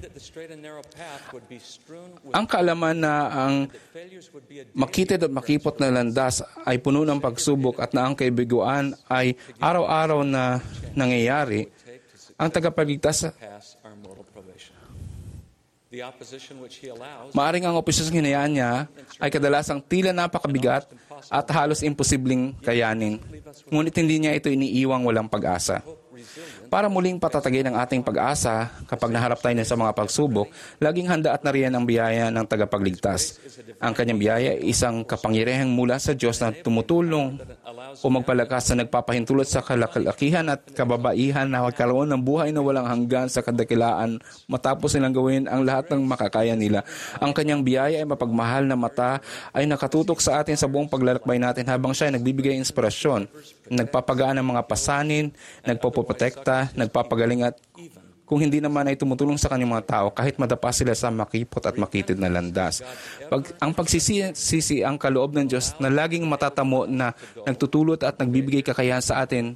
Ang kaalaman na ang makitid at makipot na landas ay puno ng pagsubok at na ang kabiguan ay araw-araw na nangyayari, ang tagapagligtas The opposition which he allows Maaring ang oposisyong hinayaan niya ay kadalasang tila napakabigat at halos imposibleng kayanin. Ngunit hindi niya ito iniiwang walang pag-asa. Para muling patatagin ang ating pag-asa kapag naharap tayo sa mga pagsubok, laging handa at nariyan ang biyaya ng tagapagligtas. Ang kanyang biyaya ay isang kapangyarihang mula sa Diyos na tumutulong o magpalakas na nagpapahintulot sa kalalakihan at kababaihan na magkaroon ng buhay na walang hanggan sa kadakilaan matapos nilang gawin ang lahat ng makakaya nila. Ang kanyang biyaya ay mapagmahal na mata ay nakatutok sa atin sa buong paglalakbay natin habang siya ay nagbibigay inspirasyon, nagpapagaan ng mga pasanin, nagpoprotekta, nagpapagaling at kung hindi naman ay tumutulong sa kanyang mga tao kahit madapa sila sa makipot at makitid na landas. Pag, ang pagsisisi ang kaloob ng Diyos na laging matatamo na nagtutulot at nagbibigay kakayahan sa atin.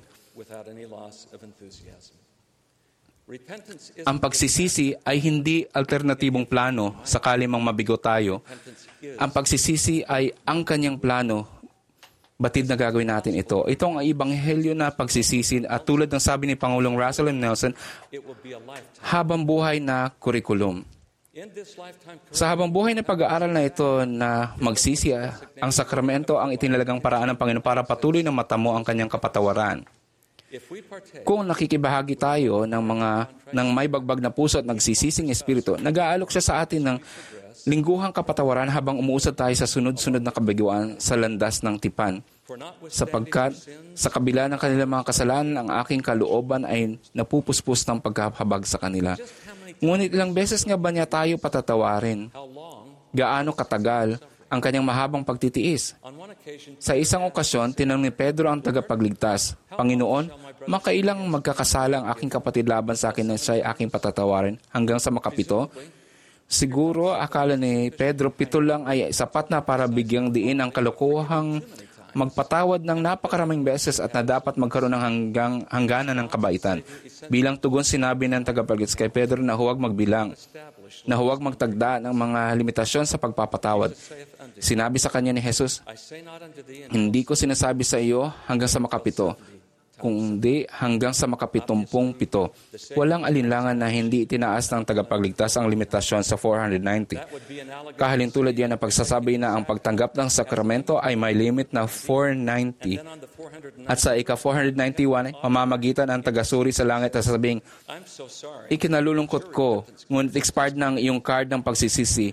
Ang pagsisisi ay hindi alternatibong plano sakali mang mabigo tayo. Ang pagsisisi ay ang kanyang plano. Batid na gagawin natin ito. Ito ang ibanghelyo na pagsisisi at tulad ng sabi ni Pangulong Russell M. Nelson, habang buhay na kurikulum. Sa habang buhay na pag-aaral na ito na magsisi, ang sakramento ang itinalagang paraan ng Panginoon para patuloy na matamo ang kanyang kapatawaran. Kung nakikibahagi tayo ng mga ng may bagbag na puso at nagsisising espiritu, nag-aalok siya sa atin ng lingguhang kapatawaran habang umuusad tayo sa sunod-sunod na kabiguan sa landas ng tipan. Sapagkat sa kabila ng kanilang mga kasalanan, ang aking kalooban ay napupuspos ng paghahabag sa kanila. Ngunit ilang beses nga ba niya tayo patatawarin? Gaano katagal ang kanyang mahabang pagtitiis? Sa isang okasyon, tinanong ni Pedro ang tagapagligtas, Panginoon, makailang magkakasala ang aking kapatid laban sa akin na siya ay aking patatawarin hanggang sa makapito? Siguro, akala ni Pedro, pito lang ay sapat na para bigyang diin ang kalokohang magpatawad ng napakaraming beses at na dapat magkaroon ng hanggang, hangganan ng kabaitan. Bilang tugon, sinabi ng tagapagligtas kay Pedro na huwag magbilang, na huwag magtagda ng mga limitasyon sa pagpapatawad. Sinabi sa kanya ni Jesus, hindi ko sinasabi sa iyo hanggang sa makapito, kundi hanggang sa makapitumpung pito. Walang alinlangan na hindi itinaas ng tagapagligtas ang limitasyon sa four hundred ninety. Kahalintulad yan na pagsasabi na ang pagtanggap ng sakramento ay may limit na four ninety. At sa ika four ninety-one, mamamagitan ang tagasuri sa langit at sasabing, ikinalulungkot ko, ngunit expired na ang iyong card ng pagsisisi.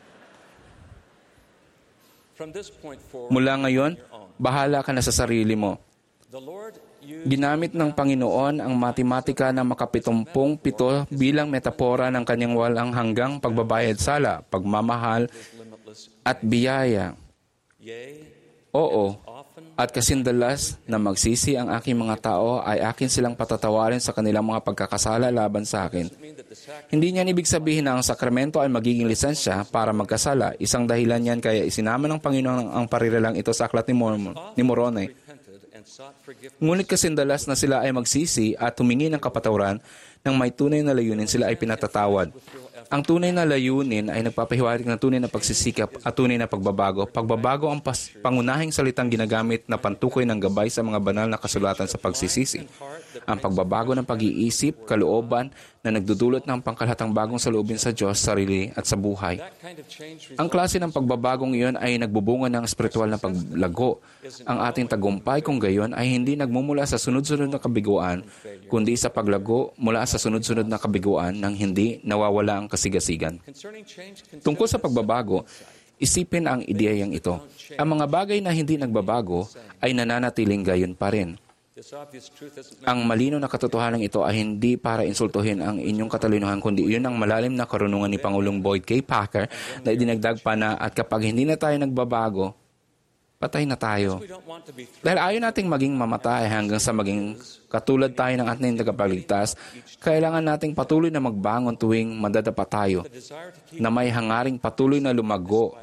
Mula ngayon, bahala ka na sa sarili mo. Ginamit ng Panginoon ang matematika na makapitumpung pito bilang metapora ng kanyang walang hanggang pagbabayad sala, pagmamahal at biyaya. Oo, at kasindalas na magsisi ang aking mga tao ay akin silang patatawarin sa kanilang mga pagkakasala laban sa akin. Hindi niyan ibig sabihin na ang sakramento ay magiging lisensya para magkasala. Isang dahilan yan kaya isinama ng Panginoon ang pariralang ito sa aklat ni, Mor- ni Moroni. Ngunit kasindalas na sila ay magsisi at humingi ng kapatawaran ng may tunay na layunin, sila ay pinatatawad. Ang tunay na layunin ay nagpapahiwatig ng tunay na pagsisikap at tunay na pagbabago. Pagbabago ang pas- pangunahing salitang ginagamit na pantukoy ng gabay sa mga banal na kasulatan sa pagsisisi. Ang pagbabago ng pag-iisip, kalooban na nagdudulot ng pangkalahatang bagong saloobin sa Diyos, sarili at sa buhay. Ang klase ng pagbabagong iyon ay nagbubunga ng espiritual na paglago. Ang ating tagumpay kung gayon ay hindi nagmumula sa sunod-sunod na kabiguan, kundi sa paglago mula sa sunod-sunod na kabiguan nang hindi nawawala ang kasigasigan. Tungkol sa pagbabago, isipin ang ideyang ito. Ang mga bagay na hindi nagbabago ay nananatiling gayon pa rin. Ang malinaw na katotohanan ito ay hindi para insultuhin ang inyong katalinuhan, kundi iyon ang malalim na karunungan ni Pangulong Boyd K. Packer na idinagdag pa na at kapag hindi na tayo nagbabago, patay na tayo. Dahil ayaw nating maging mamatay hanggang sa maging katulad tayo ng ating tagapagligtas, kailangan nating patuloy na magbangon tuwing madadapa tayo, na may hangaring patuloy na lumago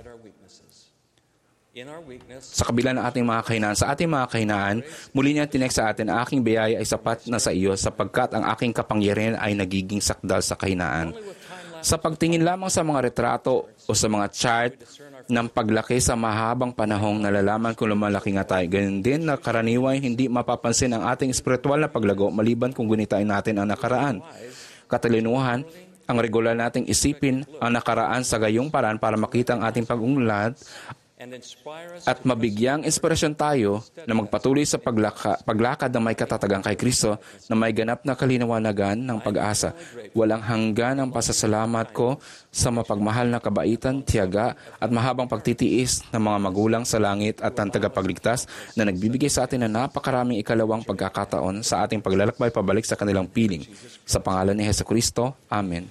sa kabila ng ating mga kahinaan. Sa ating mga kahinaan, muli niya tinek sa atin, aking biyaya ay sapat na sa iyo sapagkat ang aking kapangyarihan ay nagiging sakdal sa kahinaan. Sa pagtingin lamang sa mga retrato o sa mga chart ng paglaki sa mahabang panahong nalalaman kung lumalaki nga tayo. Ganyan din na karaniwan hindi mapapansin ang ating espiritual na paglago maliban kung gunitain natin ang nakaraan. Katalinuhan, Ang regular nating isipin ang nakaraan sa gayong paraan para makita ang ating pag-unlad at mabigyang inspirasyon tayo na magpatuloy sa paglaka, paglakad na may katatagan kay Kristo na may ganap na kalinawagan ng pag-asa. Walang hanggan ang pasasalamat ko sa mapagmahal na kabaitan, tiyaga at mahabang pagtitiis ng mga magulang sa langit at ang tagapagligtas na nagbibigay sa atin ng napakaraming ikalawang pagkakataon sa ating paglalakbay pabalik sa kanilang piling. Sa pangalan ni Jesucristo, Amen.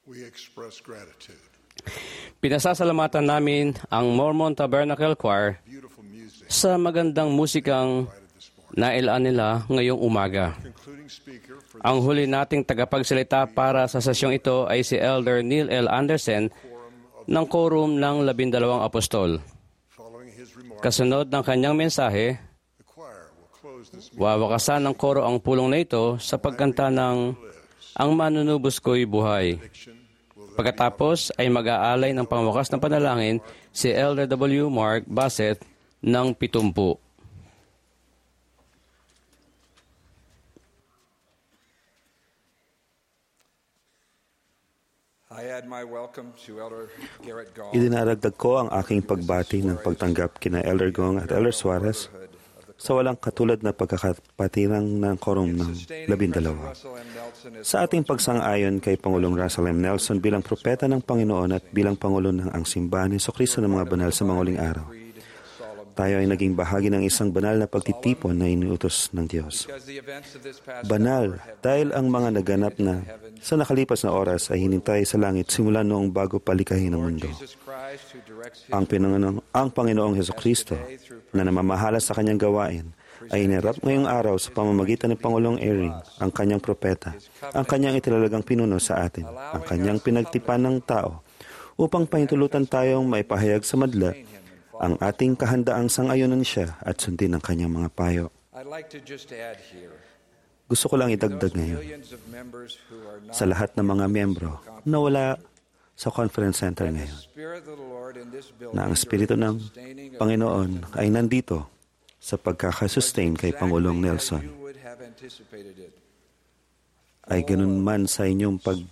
We express gratitude. Pinasasalamatan namin ang Mormon Tabernacle Choir Beautiful music. sa magandang musikang nailaan nila ngayong umaga. Concluding speaker for Ang huli nating tagapagsalita para sa sesyong ito ay si Elder Neil L. Anderson ng Quorum ng Labindalawang Apostol. following his remarks, Kasunod ng kanyang mensahe, the choir will close this meeting. wawakasan ng koro ang pulong na ito sa pagkanta ng Ang Manunubos Ko'y Buhay. Pagkatapos ay mag-aalay ng pangwakas na panalangin si Elder W. Mark Bassett ng Pitumpu. I add my welcome to Elder Garrett Gall. Idinaragdag ko ang aking pagbati ng pagtanggap kina Elder Gong at Elder Suarez sa walang katulad na pagkakapatirang ng Quorum ng Labindalawa. Sa ating pagsang-ayon kay Pangulong Russell M. Nelson bilang propeta ng Panginoon at bilang Pangulo ng ang Simbahan ni Jesucristo ng mga banal sa mga huling araw, tayo ay naging bahagi ng isang banal na pagtitipon na iniutos ng Diyos. Banal dahil ang mga naganap na sa nakalipas na oras ay hinintay sa langit simula noong bago palikahin ng mundo. Ang, pinanganong, ang Panginoong Jesucristo na namamahala sa kanyang gawain ay inirap ngayong araw sa pamamagitan ng Pangulong Aaron, ang kanyang propeta, ang kanyang itinalagang pinuno sa atin, ang kanyang pinagtipan ng tao, upang pahintulutan tayong maipahayag sa madla ang ating kahandaang sang-ayunan siya at sundin ang kanyang mga payo. Gusto ko lang idagdag ngayon sa lahat ng mga miyembro na wala sa conference center ngayon na ang Espiritu ng Panginoon ay nandito sa pagkakasustain kay Pangulong Nelson. Ay ganun man sa inyong pag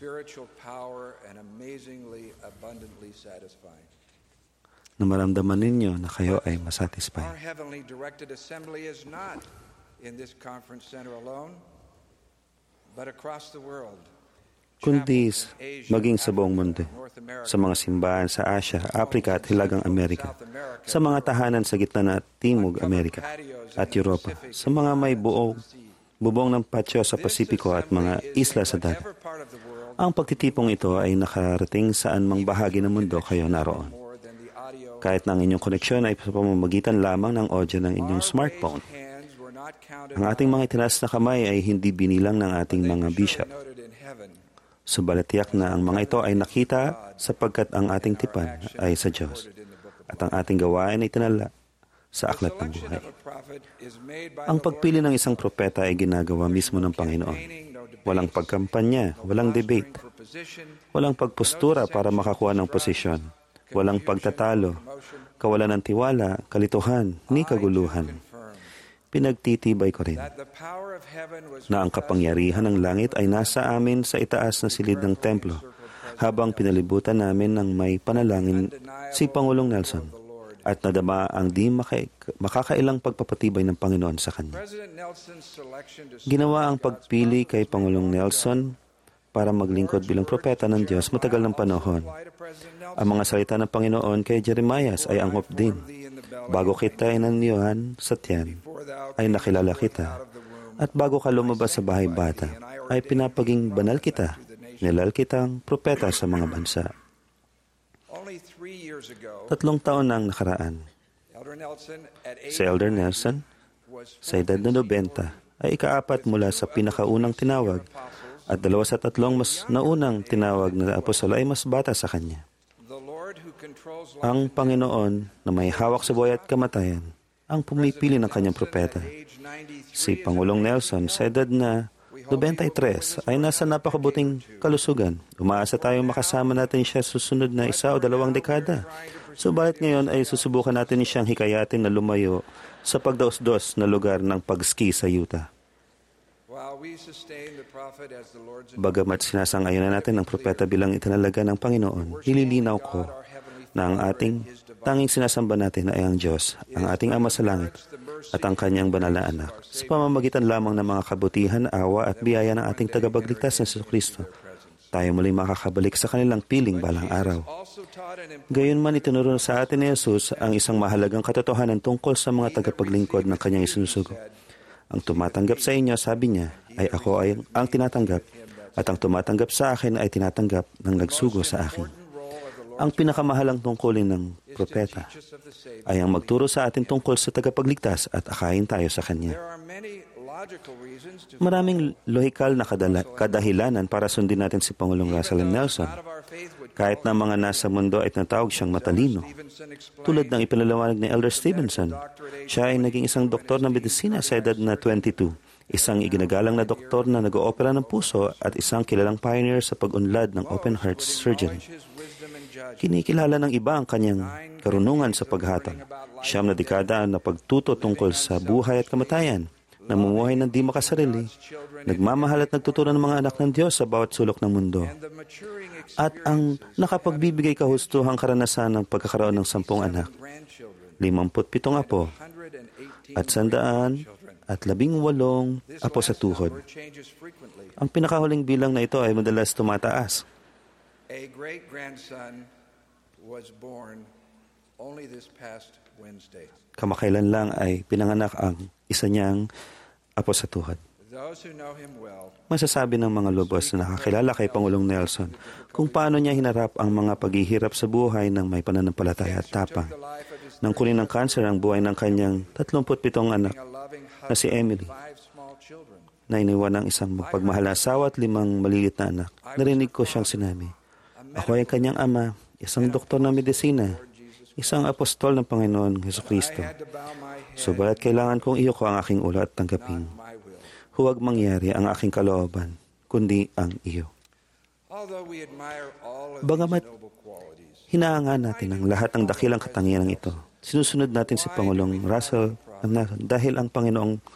na maramdaman ninyo na kayo ay masatisfy. Our heavenly directed assembly is not in this conference center alone, but across the world. Kundi maging sa buong mundo, sa mga simbahan sa Asia, Africa at Hilagang Amerika, sa mga tahanan sa gitna na Timog Amerika at Europa, sa mga may buong, bubong ng patio sa Pasipiko at mga isla sa dagat. Ang pagtitipong ito ay nakarating saan mang bahagi ng mundo kayo naroon. Kahit na ang inyong koneksyon ay sa pamamagitan lamang ng audio ng inyong smartphone. Ang ating mga itinaas na kamay ay hindi binilang ng ating mga bishop. Subalit tiyak na ang mga ito ay nakita sapagkat ang ating tipan ay sa Diyos at ang ating gawain ay tinala sa aklat ng buhay. Ang pagpili ng isang propeta ay ginagawa mismo ng Panginoon. Walang pagkampanya, walang debate, walang pagpostura para makakuha ng posisyon, walang pagtatalo, kawalan ng tiwala, kalituhan, ni kaguluhan. Pinagtitibay ko rin na ang kapangyarihan ng langit ay nasa amin sa itaas na silid ng templo habang pinalibutan namin ng may panalangin si Pangulong Nelson at nadama ang di makakailang pagpapatibay ng Panginoon sa kanya. Ginawa ang pagpili kay Pangulong Nelson para maglingkod bilang propeta ng Diyos matagal ng panahon. Ang mga salita ng Panginoon kay Jeremias ay angkop din. Bago kita inanyuhan sa tiyan, ay nakilala kita. At bago ka lumabas sa bahay bata, ay pinapaging banal kita. Nilal kitang propeta sa mga bansa. Tatlong taon na ang nakaraan. Si Elder Nelson, sa edad na nobenta, ay ikaapat mula sa pinakaunang tinawag at dalawa sa tatlong mas naunang tinawag na apostol ay mas bata sa kanya. Ang Panginoon na may hawak sa buhay at kamatayan ang pumipili ng kanyang propeta. Si Pangulong Nelson sa edad na ninety-three ay nasa napakabuting kalusugan. Umaasa tayong makasama natin siya susunod na isa o dalawang dekada. Subalit ngayon ay susubukan natin siyang hikayatin na lumayo sa pagdaos-dos na lugar ng pag-ski sa Utah. Bagamat sinasang-ayunan natin ang propeta bilang itinalaga ng Panginoon, nililinaw ko na ang ating tanging sinasamba natin ay ang Diyos, ang ating Ama sa Langit, at ang Kanyang banal na anak, sa pamamagitan lamang ng mga kabutihan, awa at biyaya ng ating tagapagligtas na Jesucristo. Tayo muling makakabalik sa kanilang piling balang araw. Gayunman itinuro sa atin ni Jesus ang isang mahalagang katotohanan tungkol sa mga tagapaglingkod ng Kanyang isinusugo. Ang tumatanggap sa inyo, sabi niya, ay ako ay ang tinatanggap, at ang tumatanggap sa akin ay tinatanggap ng nagsugo sa akin. Ang pinakamahalang tungkulin ng propeta ay ang magturo sa atin tungkol sa tagapagligtas at akayin tayo sa Kanya. Maraming lohikal na kadala- kadahilanan para sundin natin si Pangulong Russell M. Nelson. Kahit na mga nasa mundo ay tinatawag siyang matalino. Tulad ng ipinalawanag ni Elder Stevenson, siya ay naging isang doktor ng medisina sa edad na twenty-two. Isang iginagalang na doktor na nag-oopera ng puso at isang kilalang pioneer sa pag-unlad ng open heart surgery. Kinikilala ng iba ang kanyang karunungan sa paghatol. Siyam na dekada na pagtuto tungkol sa buhay at kamatayan, namumuhay ng di makasarili, nagmamahal at nagtuturo ng mga anak ng Diyos sa bawat sulok ng mundo. At ang nakapagbibigay kahustuhang karanasan ng pagkakaroon ng sampung anak, limamput pitong apo, at sandaan at labing walong apo sa tuhod. Ang pinakahuling bilang na ito ay madalas tumataas. A great-grandson was born only this past Wednesday. Kamakailan lang ay pinanganak ang isa niyang apo sa tuhod. Those who know him well, Masasabi ng mga lubos na nakakilala kay Pangulong Nelson kung paano niya hinarap ang mga paghihirap sa buhay ng may pananampalataya at tapang. Nang kunin ng kanser ang buhay ng kanyang tatlumput pitong anak na si Emily, na iniwan ng isang magpagmahal na asawa at limang maliliit na anak, narinig ko siyang sinabi, "Ako ay kanyang ama, isang doktor ng medisina, isang apostol ng Panginoon Jesucristo. Subalit kailangan kong iyo ko ang aking ulo at tanggapin. Huwag mangyari ang aking kalooban, kundi ang iyo." Bagamat hinahangaan natin ang lahat ng dakilang katangian ng ito, sinusunod natin si Pangulong Russell dahil ang Panginoong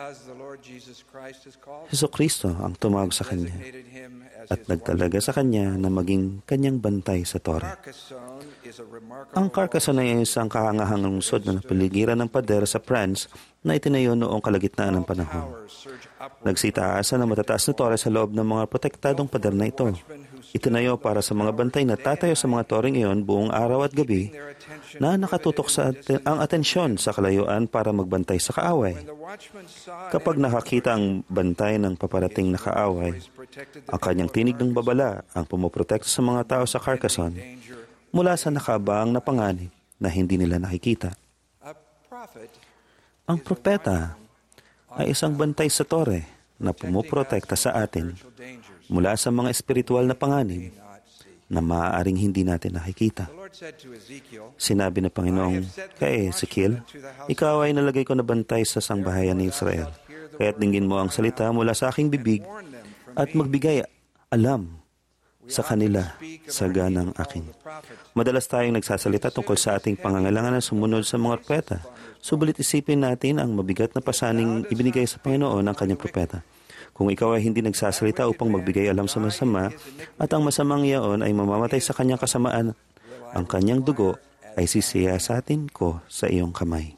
Jesucristo ang tumawag sa Kanya at nagtalaga sa Kanya na maging Kanyang bantay sa tore. Ang Carcassonne ay isang kahangahang lungsod na napaligiran ng pader sa France na itinayo noong kalagitnaan ng panahon. Nagsitaasa na matataas na tore sa loob ng mga protektadong pader na ito. Itinayo para sa mga bantay na tatayo sa mga toreng iyon buong araw at gabi na nakatutok sa aten- ang atensyon sa kalayuan para magbantay sa kaaway. Kapag nakakita ang bantay ng paparating na kaaway, ang kanyang tinig ng babala ang pumoprotekta sa mga tao sa Carcassonne mula sa nakabaang na panganib na hindi nila nakikita. Ang propeta ay isang bantay sa tore na pumoprotekta sa atin mula sa mga espiritual na panganib na maaaring hindi natin nakikita. Sinabi ng Panginoong kay Ezekiel, "Ikaw ay nalagay ko na bantay sa sangbahayan ni Israel, kaya't dinggin mo ang salita mula sa aking bibig at magbigay alam sa kanila sa ganang aking." Madalas tayong nagsasalita tungkol sa ating pangangailangan na sumunod sa mga propeta. Subalit isipin natin ang mabigat na pasaning ibinigay sa Panginoon ng kanyang propeta. Kung ikaw ay hindi nagsasalita upang magbigay alam sa masama at ang masamang iyon ay mamamatay sa kanyang kasamaan, ang kanyang dugo ay sisiyasatin ko sa iyong kamay.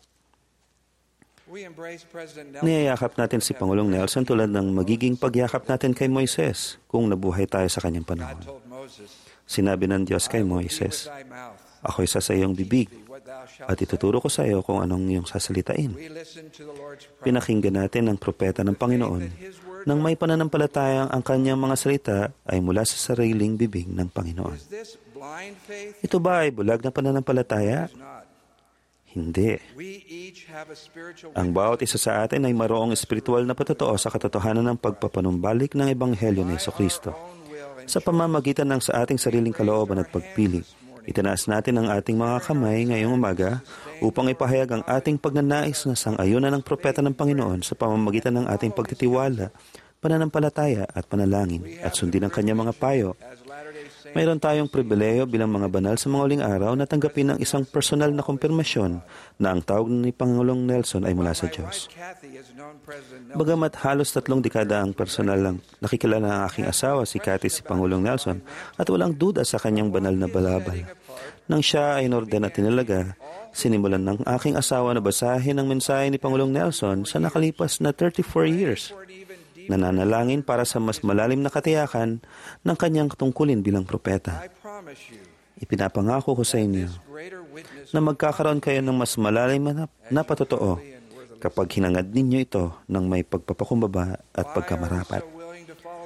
Niyayakap natin si Pangulong Nelson tulad ng magiging pagyakap natin kay Moises kung nabuhay tayo sa kanyang panahon. Sinabi ng Diyos kay Moises, "Ako'y sa sa iyong bibig at ituturo ko sa iyo kung anong iyong sasalitain." Pinakinggan natin ang propeta ng Panginoon nang may pananampalatayang ang kanyang mga salita ay mula sa sariling bibig ng Panginoon. Ito ba ay bulag na pananampalataya? Hindi. Ang bawat isa sa atin ay mayroong espiritual na patotoo sa katotohanan ng pagpapanumbalik ng Ebanghelyo ni Jesucristo. Sa pamamagitan ng sa ating sariling kalooban at pagpili, itinaas natin ang ating mga kamay ngayong umaga upang ipahayag ang ating pagnanais na sang-ayunan ng propeta ng Panginoon sa pamamagitan ng ating pagtitiwala, pananampalataya at panalangin at sundin ang kanyang mga payo. Mayroon tayong pribileyo bilang mga banal sa mga uling araw na tanggapin ang isang personal na kumpirmasyon na ang tawag ni Pangulong Nelson ay mula sa Diyos. Bagamat halos tatlong dekada ang personal lang nakikilala ng aking asawa si Cathy si Pangulong Nelson at walang duda sa kanyang banal na balabal. Nang siya ay inorden at tinalaga, sinimulan ng aking asawa na basahin ang mensahe ni Pangulong Nelson sa nakalipas na thirty-four years. Nananalangin para sa mas malalim na katiyakan ng kanyang tungkulin bilang propeta. Ipinapangako ko sa inyo na magkakaroon kayo ng mas malalim na, na patotoo kapag hinangad ninyo ito ng may pagpapakumbaba at pagkamarapat.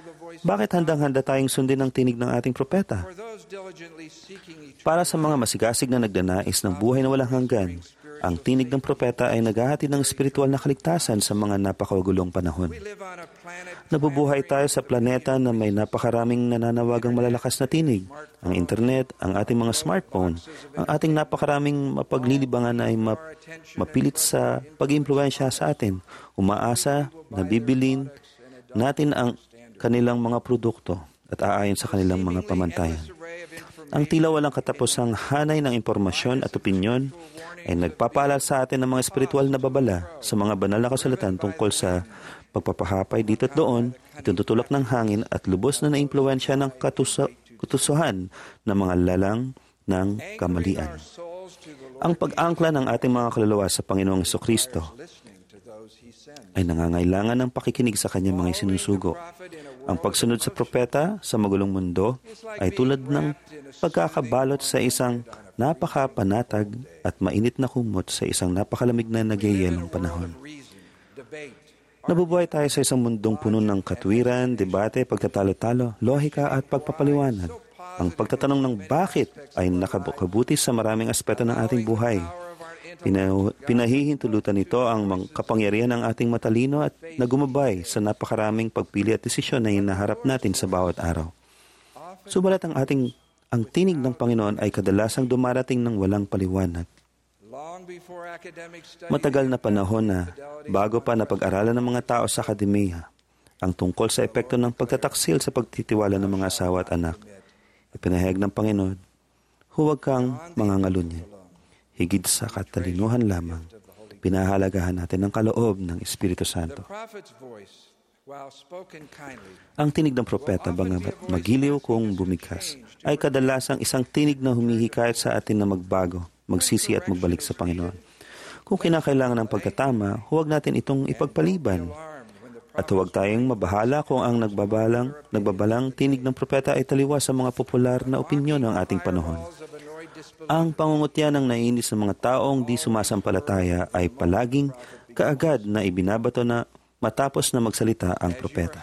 Bakit handang-handa tayong sundin ang tinig ng ating propeta? Para sa mga masigasig na nagnanais ng buhay na walang hanggan, ang tinig ng propeta ay naghahatid ng espiritual na kaligtasan sa mga napakagulong panahon. Nabubuhay tayo sa planeta na may napakaraming nananawagang malalakas na tinig. Ang internet, ang ating mga smartphone, ang ating napakaraming mapaglilibangan ay map- mapilit sa pag-impluensya sa atin. Umaasa na bibilin natin ang kanilang mga produkto at aayon sa kanilang mga pamantayan. Ang tila walang katapusang hanay ng impormasyon at opinyon ay nagpapaalala sa atin ng mga espiritual na babala sa mga banal na kasulatan tungkol sa pagpapahapay dito at doon, itutulak ng hangin at lubos na naimpluwensya ng katusa, katusuhan ng mga lalang ng kamalian. Ang pag-angkla ng ating mga kaluluwa sa Panginoong Jesucristo ay nangangailangan ng pakikinig sa kanyang mga isinusugo. Ang pagsunod sa propeta sa magulong mundo ay tulad ng pagkakabalot sa isang napakapanatag at mainit na kumot sa isang napakalamig na nagyayelong panahon. Nabubuhay tayo sa isang mundong puno ng katwiran, debate, pagtatalo-talo, lohika at pagpapaliwanag. Ang pagtatanong ng bakit ay nakabuti sa maraming aspeto ng ating buhay. Pina- pinahihintulutan nito ang kapangyarihan ng ating matalino at nagumabay sa napakaraming pagpili at desisyon na hinaharap natin sa bawat araw. Subalit ang ating ang tinig ng Panginoon ay kadalasang dumarating ng walang paliwanag. Matagal na panahon na, bago pa napag-aralan ng mga tao sa akademiya, ang tungkol sa epekto ng pagtataksil sa pagtitiwala ng mga asawa at anak, ipinahayag ng Panginoon, huwag kang mangangalunya. Higit sa katalinuhan lamang, pinahalagahan natin ang kaloob ng Espiritu Santo. Ang tinig ng propeta, bangamat magiliw kung bumigkas, ay kadalasang isang tinig na humihikayat sa atin na magbago, magsisi at magbalik sa Panginoon. Kung kinakailangan ng pagkatama, huwag natin itong ipagpaliban. At huwag tayong mabahala kung ang nagbabalang, nagbabalang tinig ng propeta ay taliwas sa mga popular na opinyon ng ating panahon. Ang pangungutya ng naiinis ng mga taong di sumasampalataya ay palaging kaagad na ibinabato na matapos na magsalita ang propeta.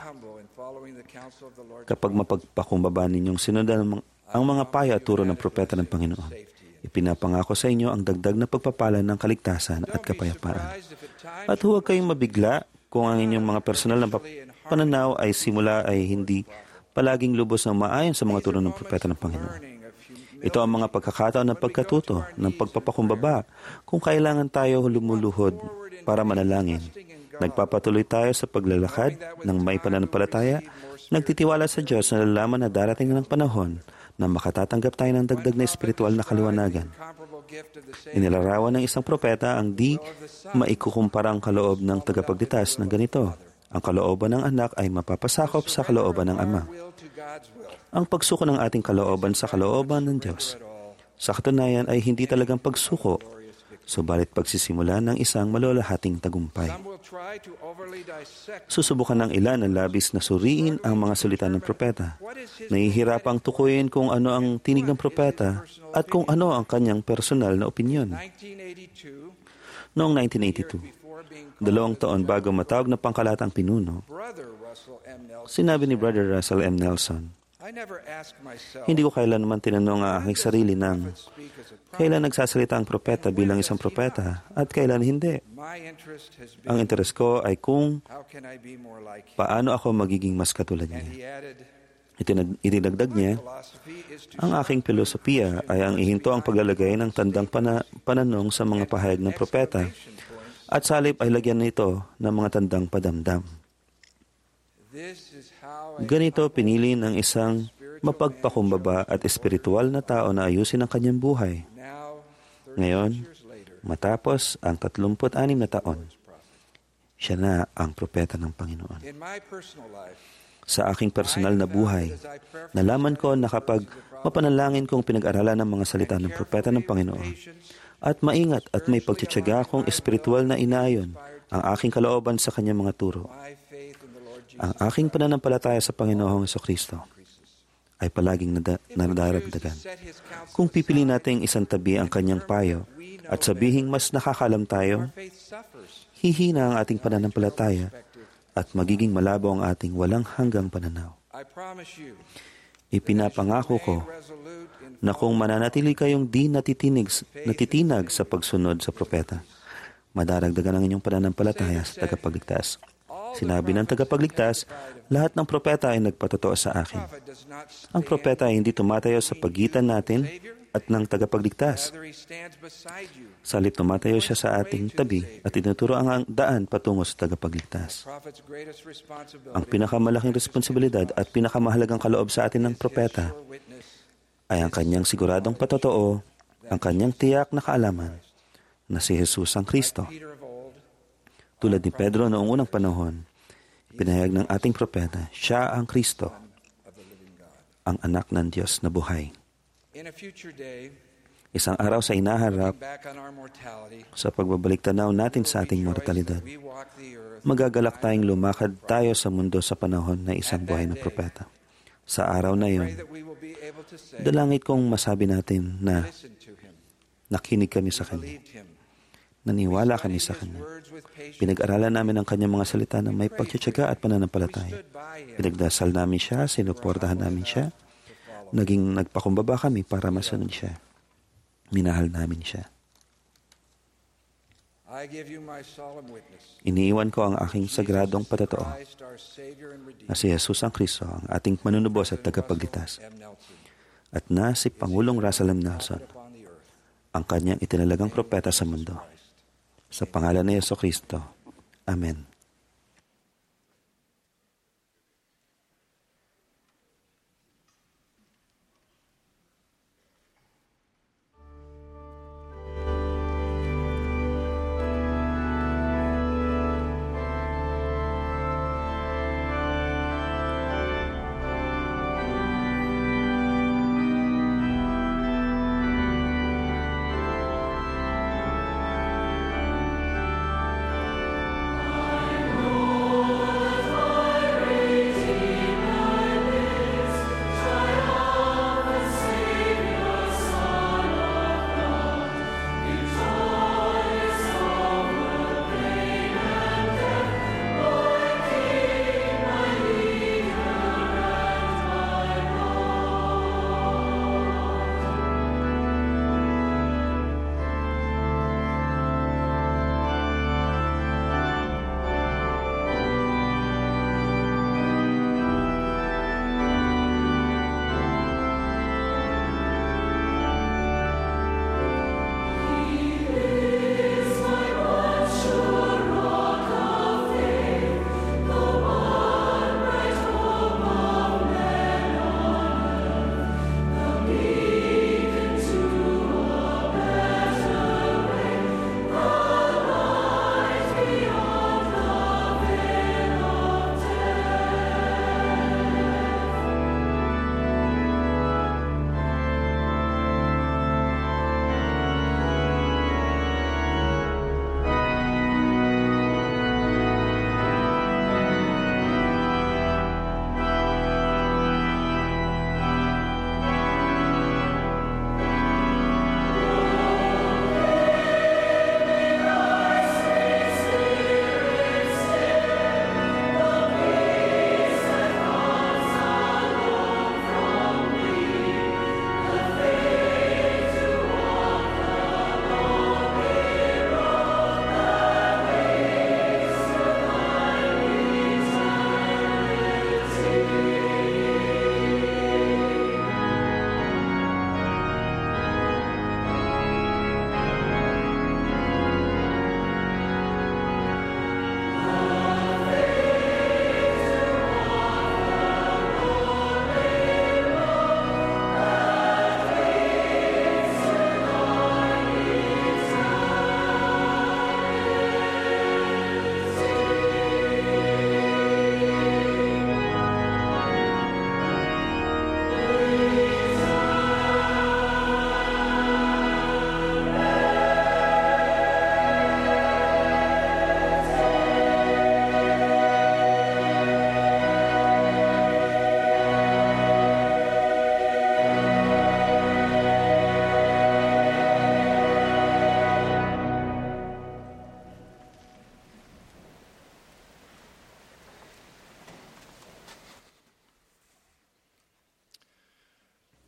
Kapag mapagpakumbaba ninyong sinundan ang mga payo at turo ng propeta ng Panginoon, ipinapangako sa inyo ang dagdag na pagpapala ng kaligtasan at kapayapaan. At huwag kayong mabigla kung ang inyong mga personal na pananaw ay simula ay hindi palaging lubos na maayon sa mga turo ng propeta ng Panginoon. Ito ang mga pagkakataon ng pagkatuto, ng pagpapakumbaba, kung kailangan tayo lumuluhod para manalangin. Nagpapatuloy tayo sa paglalakad ng may pananampalataya, nagtitiwala sa Diyos na lalaman na darating ng panahon na makatatanggap tayo ng dagdag na espiritual na kaliwanagan. Inilarawan ng isang propeta ang di maikukumparang kaloob ng tagapagligtas ng ganito. Ang kalooban ng anak ay mapapasakop sa kalooban ng ama. Ang pagsuko ng ating kalooban sa kalooban ng Diyos, sa katunayan ay hindi talagang pagsuko, subalit pagsisimula ng isang malulahating tagumpay. Susubukan ng ilan na labis na suriin ang mga salita ng propeta. Nahihirapang tukuyin kung ano ang tinig ng propeta at kung ano ang kanyang personal na opinyon. Noong nineteen eighty-two, dalawang taon bago matawag na pangkalatang pinuno, sinabi ni Brother Russell M. Nelson, hindi ko kailanman tinanong ang aking sarili ng kailan nagsasalita ang propeta bilang isang propeta at kailan hindi. Ang interes ko ay kung paano ako magiging mas katulad niya. Itinag- Itinagdag niya, ang aking filosofiya ay ang ihinto ang paglalagay ng tandang pana- pananong sa mga pahayag ng propeta at sa halip ay lagyan nito ng mga tandang padamdam. Ganito pinili ng isang mapagpakumbaba at espiritual na tao na ayusin ang kanyang buhay. Ngayon, matapos ang tatlumput anim na taon, siya na ang propeta ng Panginoon. Sa aking personal na buhay, nalaman ko na kapag mapanalangin kong pinag-aralan ng mga salita ng propeta ng Panginoon at maingat at may pagtitiyaga kong espiritual na inayon ang aking kalooban sa kanyang mga turo, ang aking pananampalataya sa Panginoong Jesucristo ay palaging nada- nadaragdagan. Kung pipili nating isang tabi ang kanyang payo at sabihing mas nakakalam tayo, hihina ang ating pananampalataya at magiging malabo ang ating walang hanggang pananaw. I promise you Ipinapangako ko na kung mananatili kayong di natitinig, natitinag sa pagsunod sa propeta, madaragdagan ang inyong pananampalataya sa tagapagligtas. Sinabi ng tagapagligtas, lahat ng propeta ay nagpatotoo sa akin. Ang propeta ay hindi tumatayo sa pagitan natin at ng tagapagligtas. Sa halip tumatayo siya sa ating tabi at tinuturo ang daan patungo sa tagapagligtas. Ang pinakamalaking responsibilidad at pinakamahalagang kaloob sa atin ng propeta ay ang kanyang siguradong patotoo, ang kanyang tiyak na kaalaman na si Jesus ang Kristo. Tulad ni Pedro noong unang panahon, pinahayag ng ating propeta, siya ang Kristo, ang anak ng Diyos na buhay. Isang araw sa inaharap, sa pagbabalik tanaw natin sa ating mortalidad, magagalak tayong lumakad tayo sa mundo sa panahon na isang buhay na propeta. Sa araw na iyon, dalangit kong masabi natin na nakinig kami sa Kanya. Naniwala kami sa Kanya. Pinag-aralan namin ang Kanyang mga salita na may pagtsatsaga at pananampalataya. Pinagdasal namin siya, sinuportahan namin siya. Naging nagpakumbaba kami para masunod siya. Minahal namin siya. Iniiwan ko ang aking sagradong patotoo na si Jesus ang Kristo, ang ating manunubos at tagapagligtas, at na si Pangulong Russell M. Nelson, ang Kanyang itinalagang propeta sa mundo. Sa pangalan ni Jesucristo. Amen.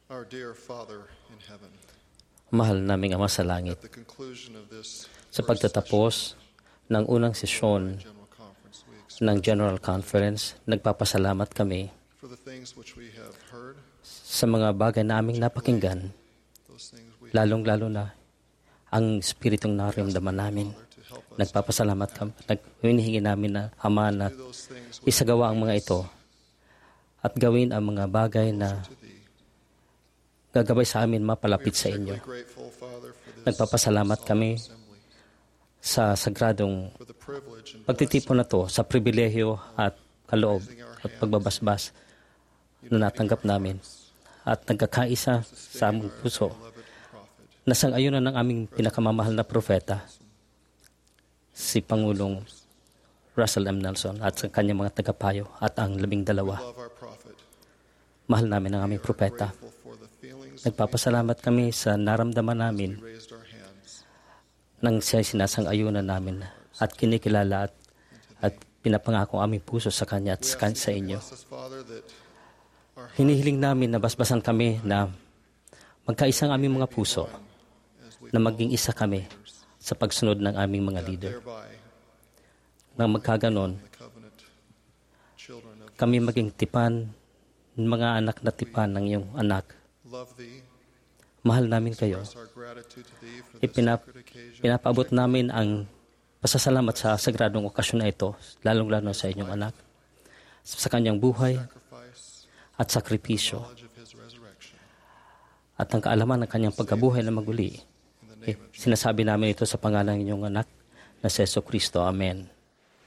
Our dear Father in heaven, Mahal naming Ama sa langit, at the conclusion of this sa pagtatapos ng unang sesyon general conference, we expect ng General Conference, nagpapasalamat kami for the things which we have heard, sa mga bagay na aming napakinggan, those things we lalong-lalo na ang Espiritong naramdaman namin. to help us Nagpapasalamat kami, naghihingi namin na Ama na do those things which isagawa ang mga ito at gawin ang mga bagay na to thee. gagabay sa amin mapalapit sa inyo. Particularly grateful, Father, for this Nagpapasalamat kami assembly, sa sagradong for the privilege and pagtitipon na to sa pribilehyo at kaloob at pagbabasbas na natanggap namin at nagkakaisa sa aming puso beloved prophet, na sang-ayunan ng aming pinakamamahal na propeta, si Pangulong Russell M. Nelson at sa kanyang mga tagapayo at ang labing dalawa. love our prophet, Mahal namin ang aming propeta. grateful for the feelings Nagpapasalamat kami sa naramdaman namin we raised our hands nang siya sinasang-ayunan namin at kinikilala at, at pinapangako ang aming puso sa Kanya at sa, sa inyo. Bless us, Father, that our Hinihiling namin na basbasan kami na magkaisang aming mga puso, as we na maging isa kami sa pagsunod ng aming mga leader. thereby Nang magkaganon, the covenant children of kami maging tipan, mga anak na tipan ng iyong anak. love thee, Mahal namin kayo. express our gratitude to thee for this Ipinap, sacred occasion, pinapaabot namin ang pasasalamat sa sagradong okasyon na ito, lalong-lalo sa inyong anak, sa kanyang buhay sacrifice, at sakripisyo, knowledge of his resurrection. at ang kaalaman ng kanyang pagkabuhay na maguli. Eh, sinasabi namin ito sa pangalan ng inyong anak na si Jesu Kristo. Amen.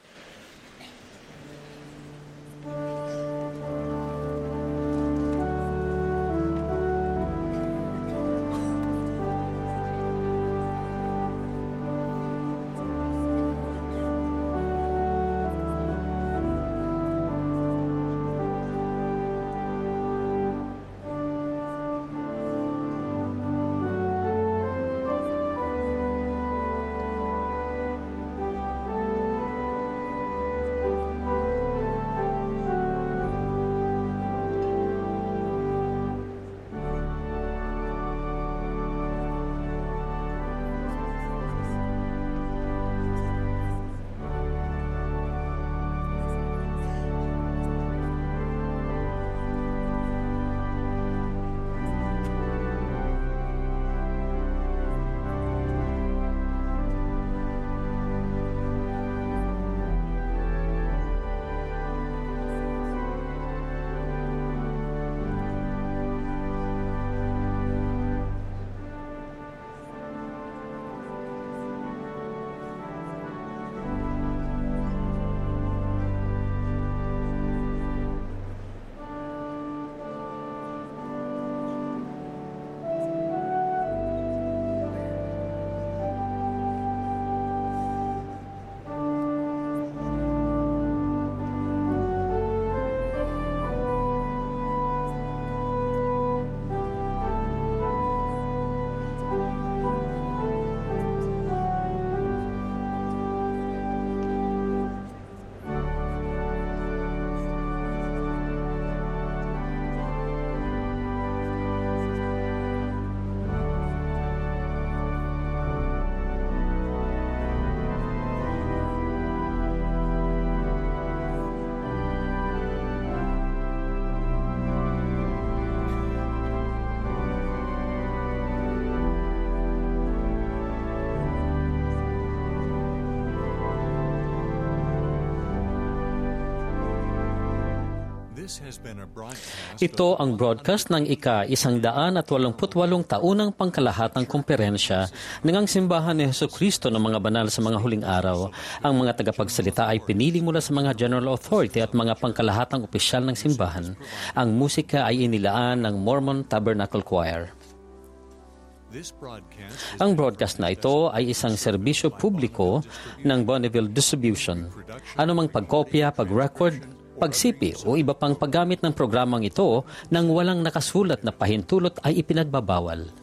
Ito ang broadcast ng ika-isang daan at walumput walong taunang pangkalahatang kumperensya ng ang simbahan ni Hesus Kristo ng mga banal sa mga huling araw. Ang mga tagapagsalita ay pinili mula sa mga general authority at mga pangkalahatang opisyal ng simbahan. Ang musika ay inilaan ng Mormon Tabernacle Choir. Ang broadcast na ito ay isang serbisyo publiko ng Bonneville Distribution. Anumang pagkopya, pag-record, pagsipi o iba pang paggamit ng programang ito nang walang nakasulat na pahintulot ay ipinagbabawal.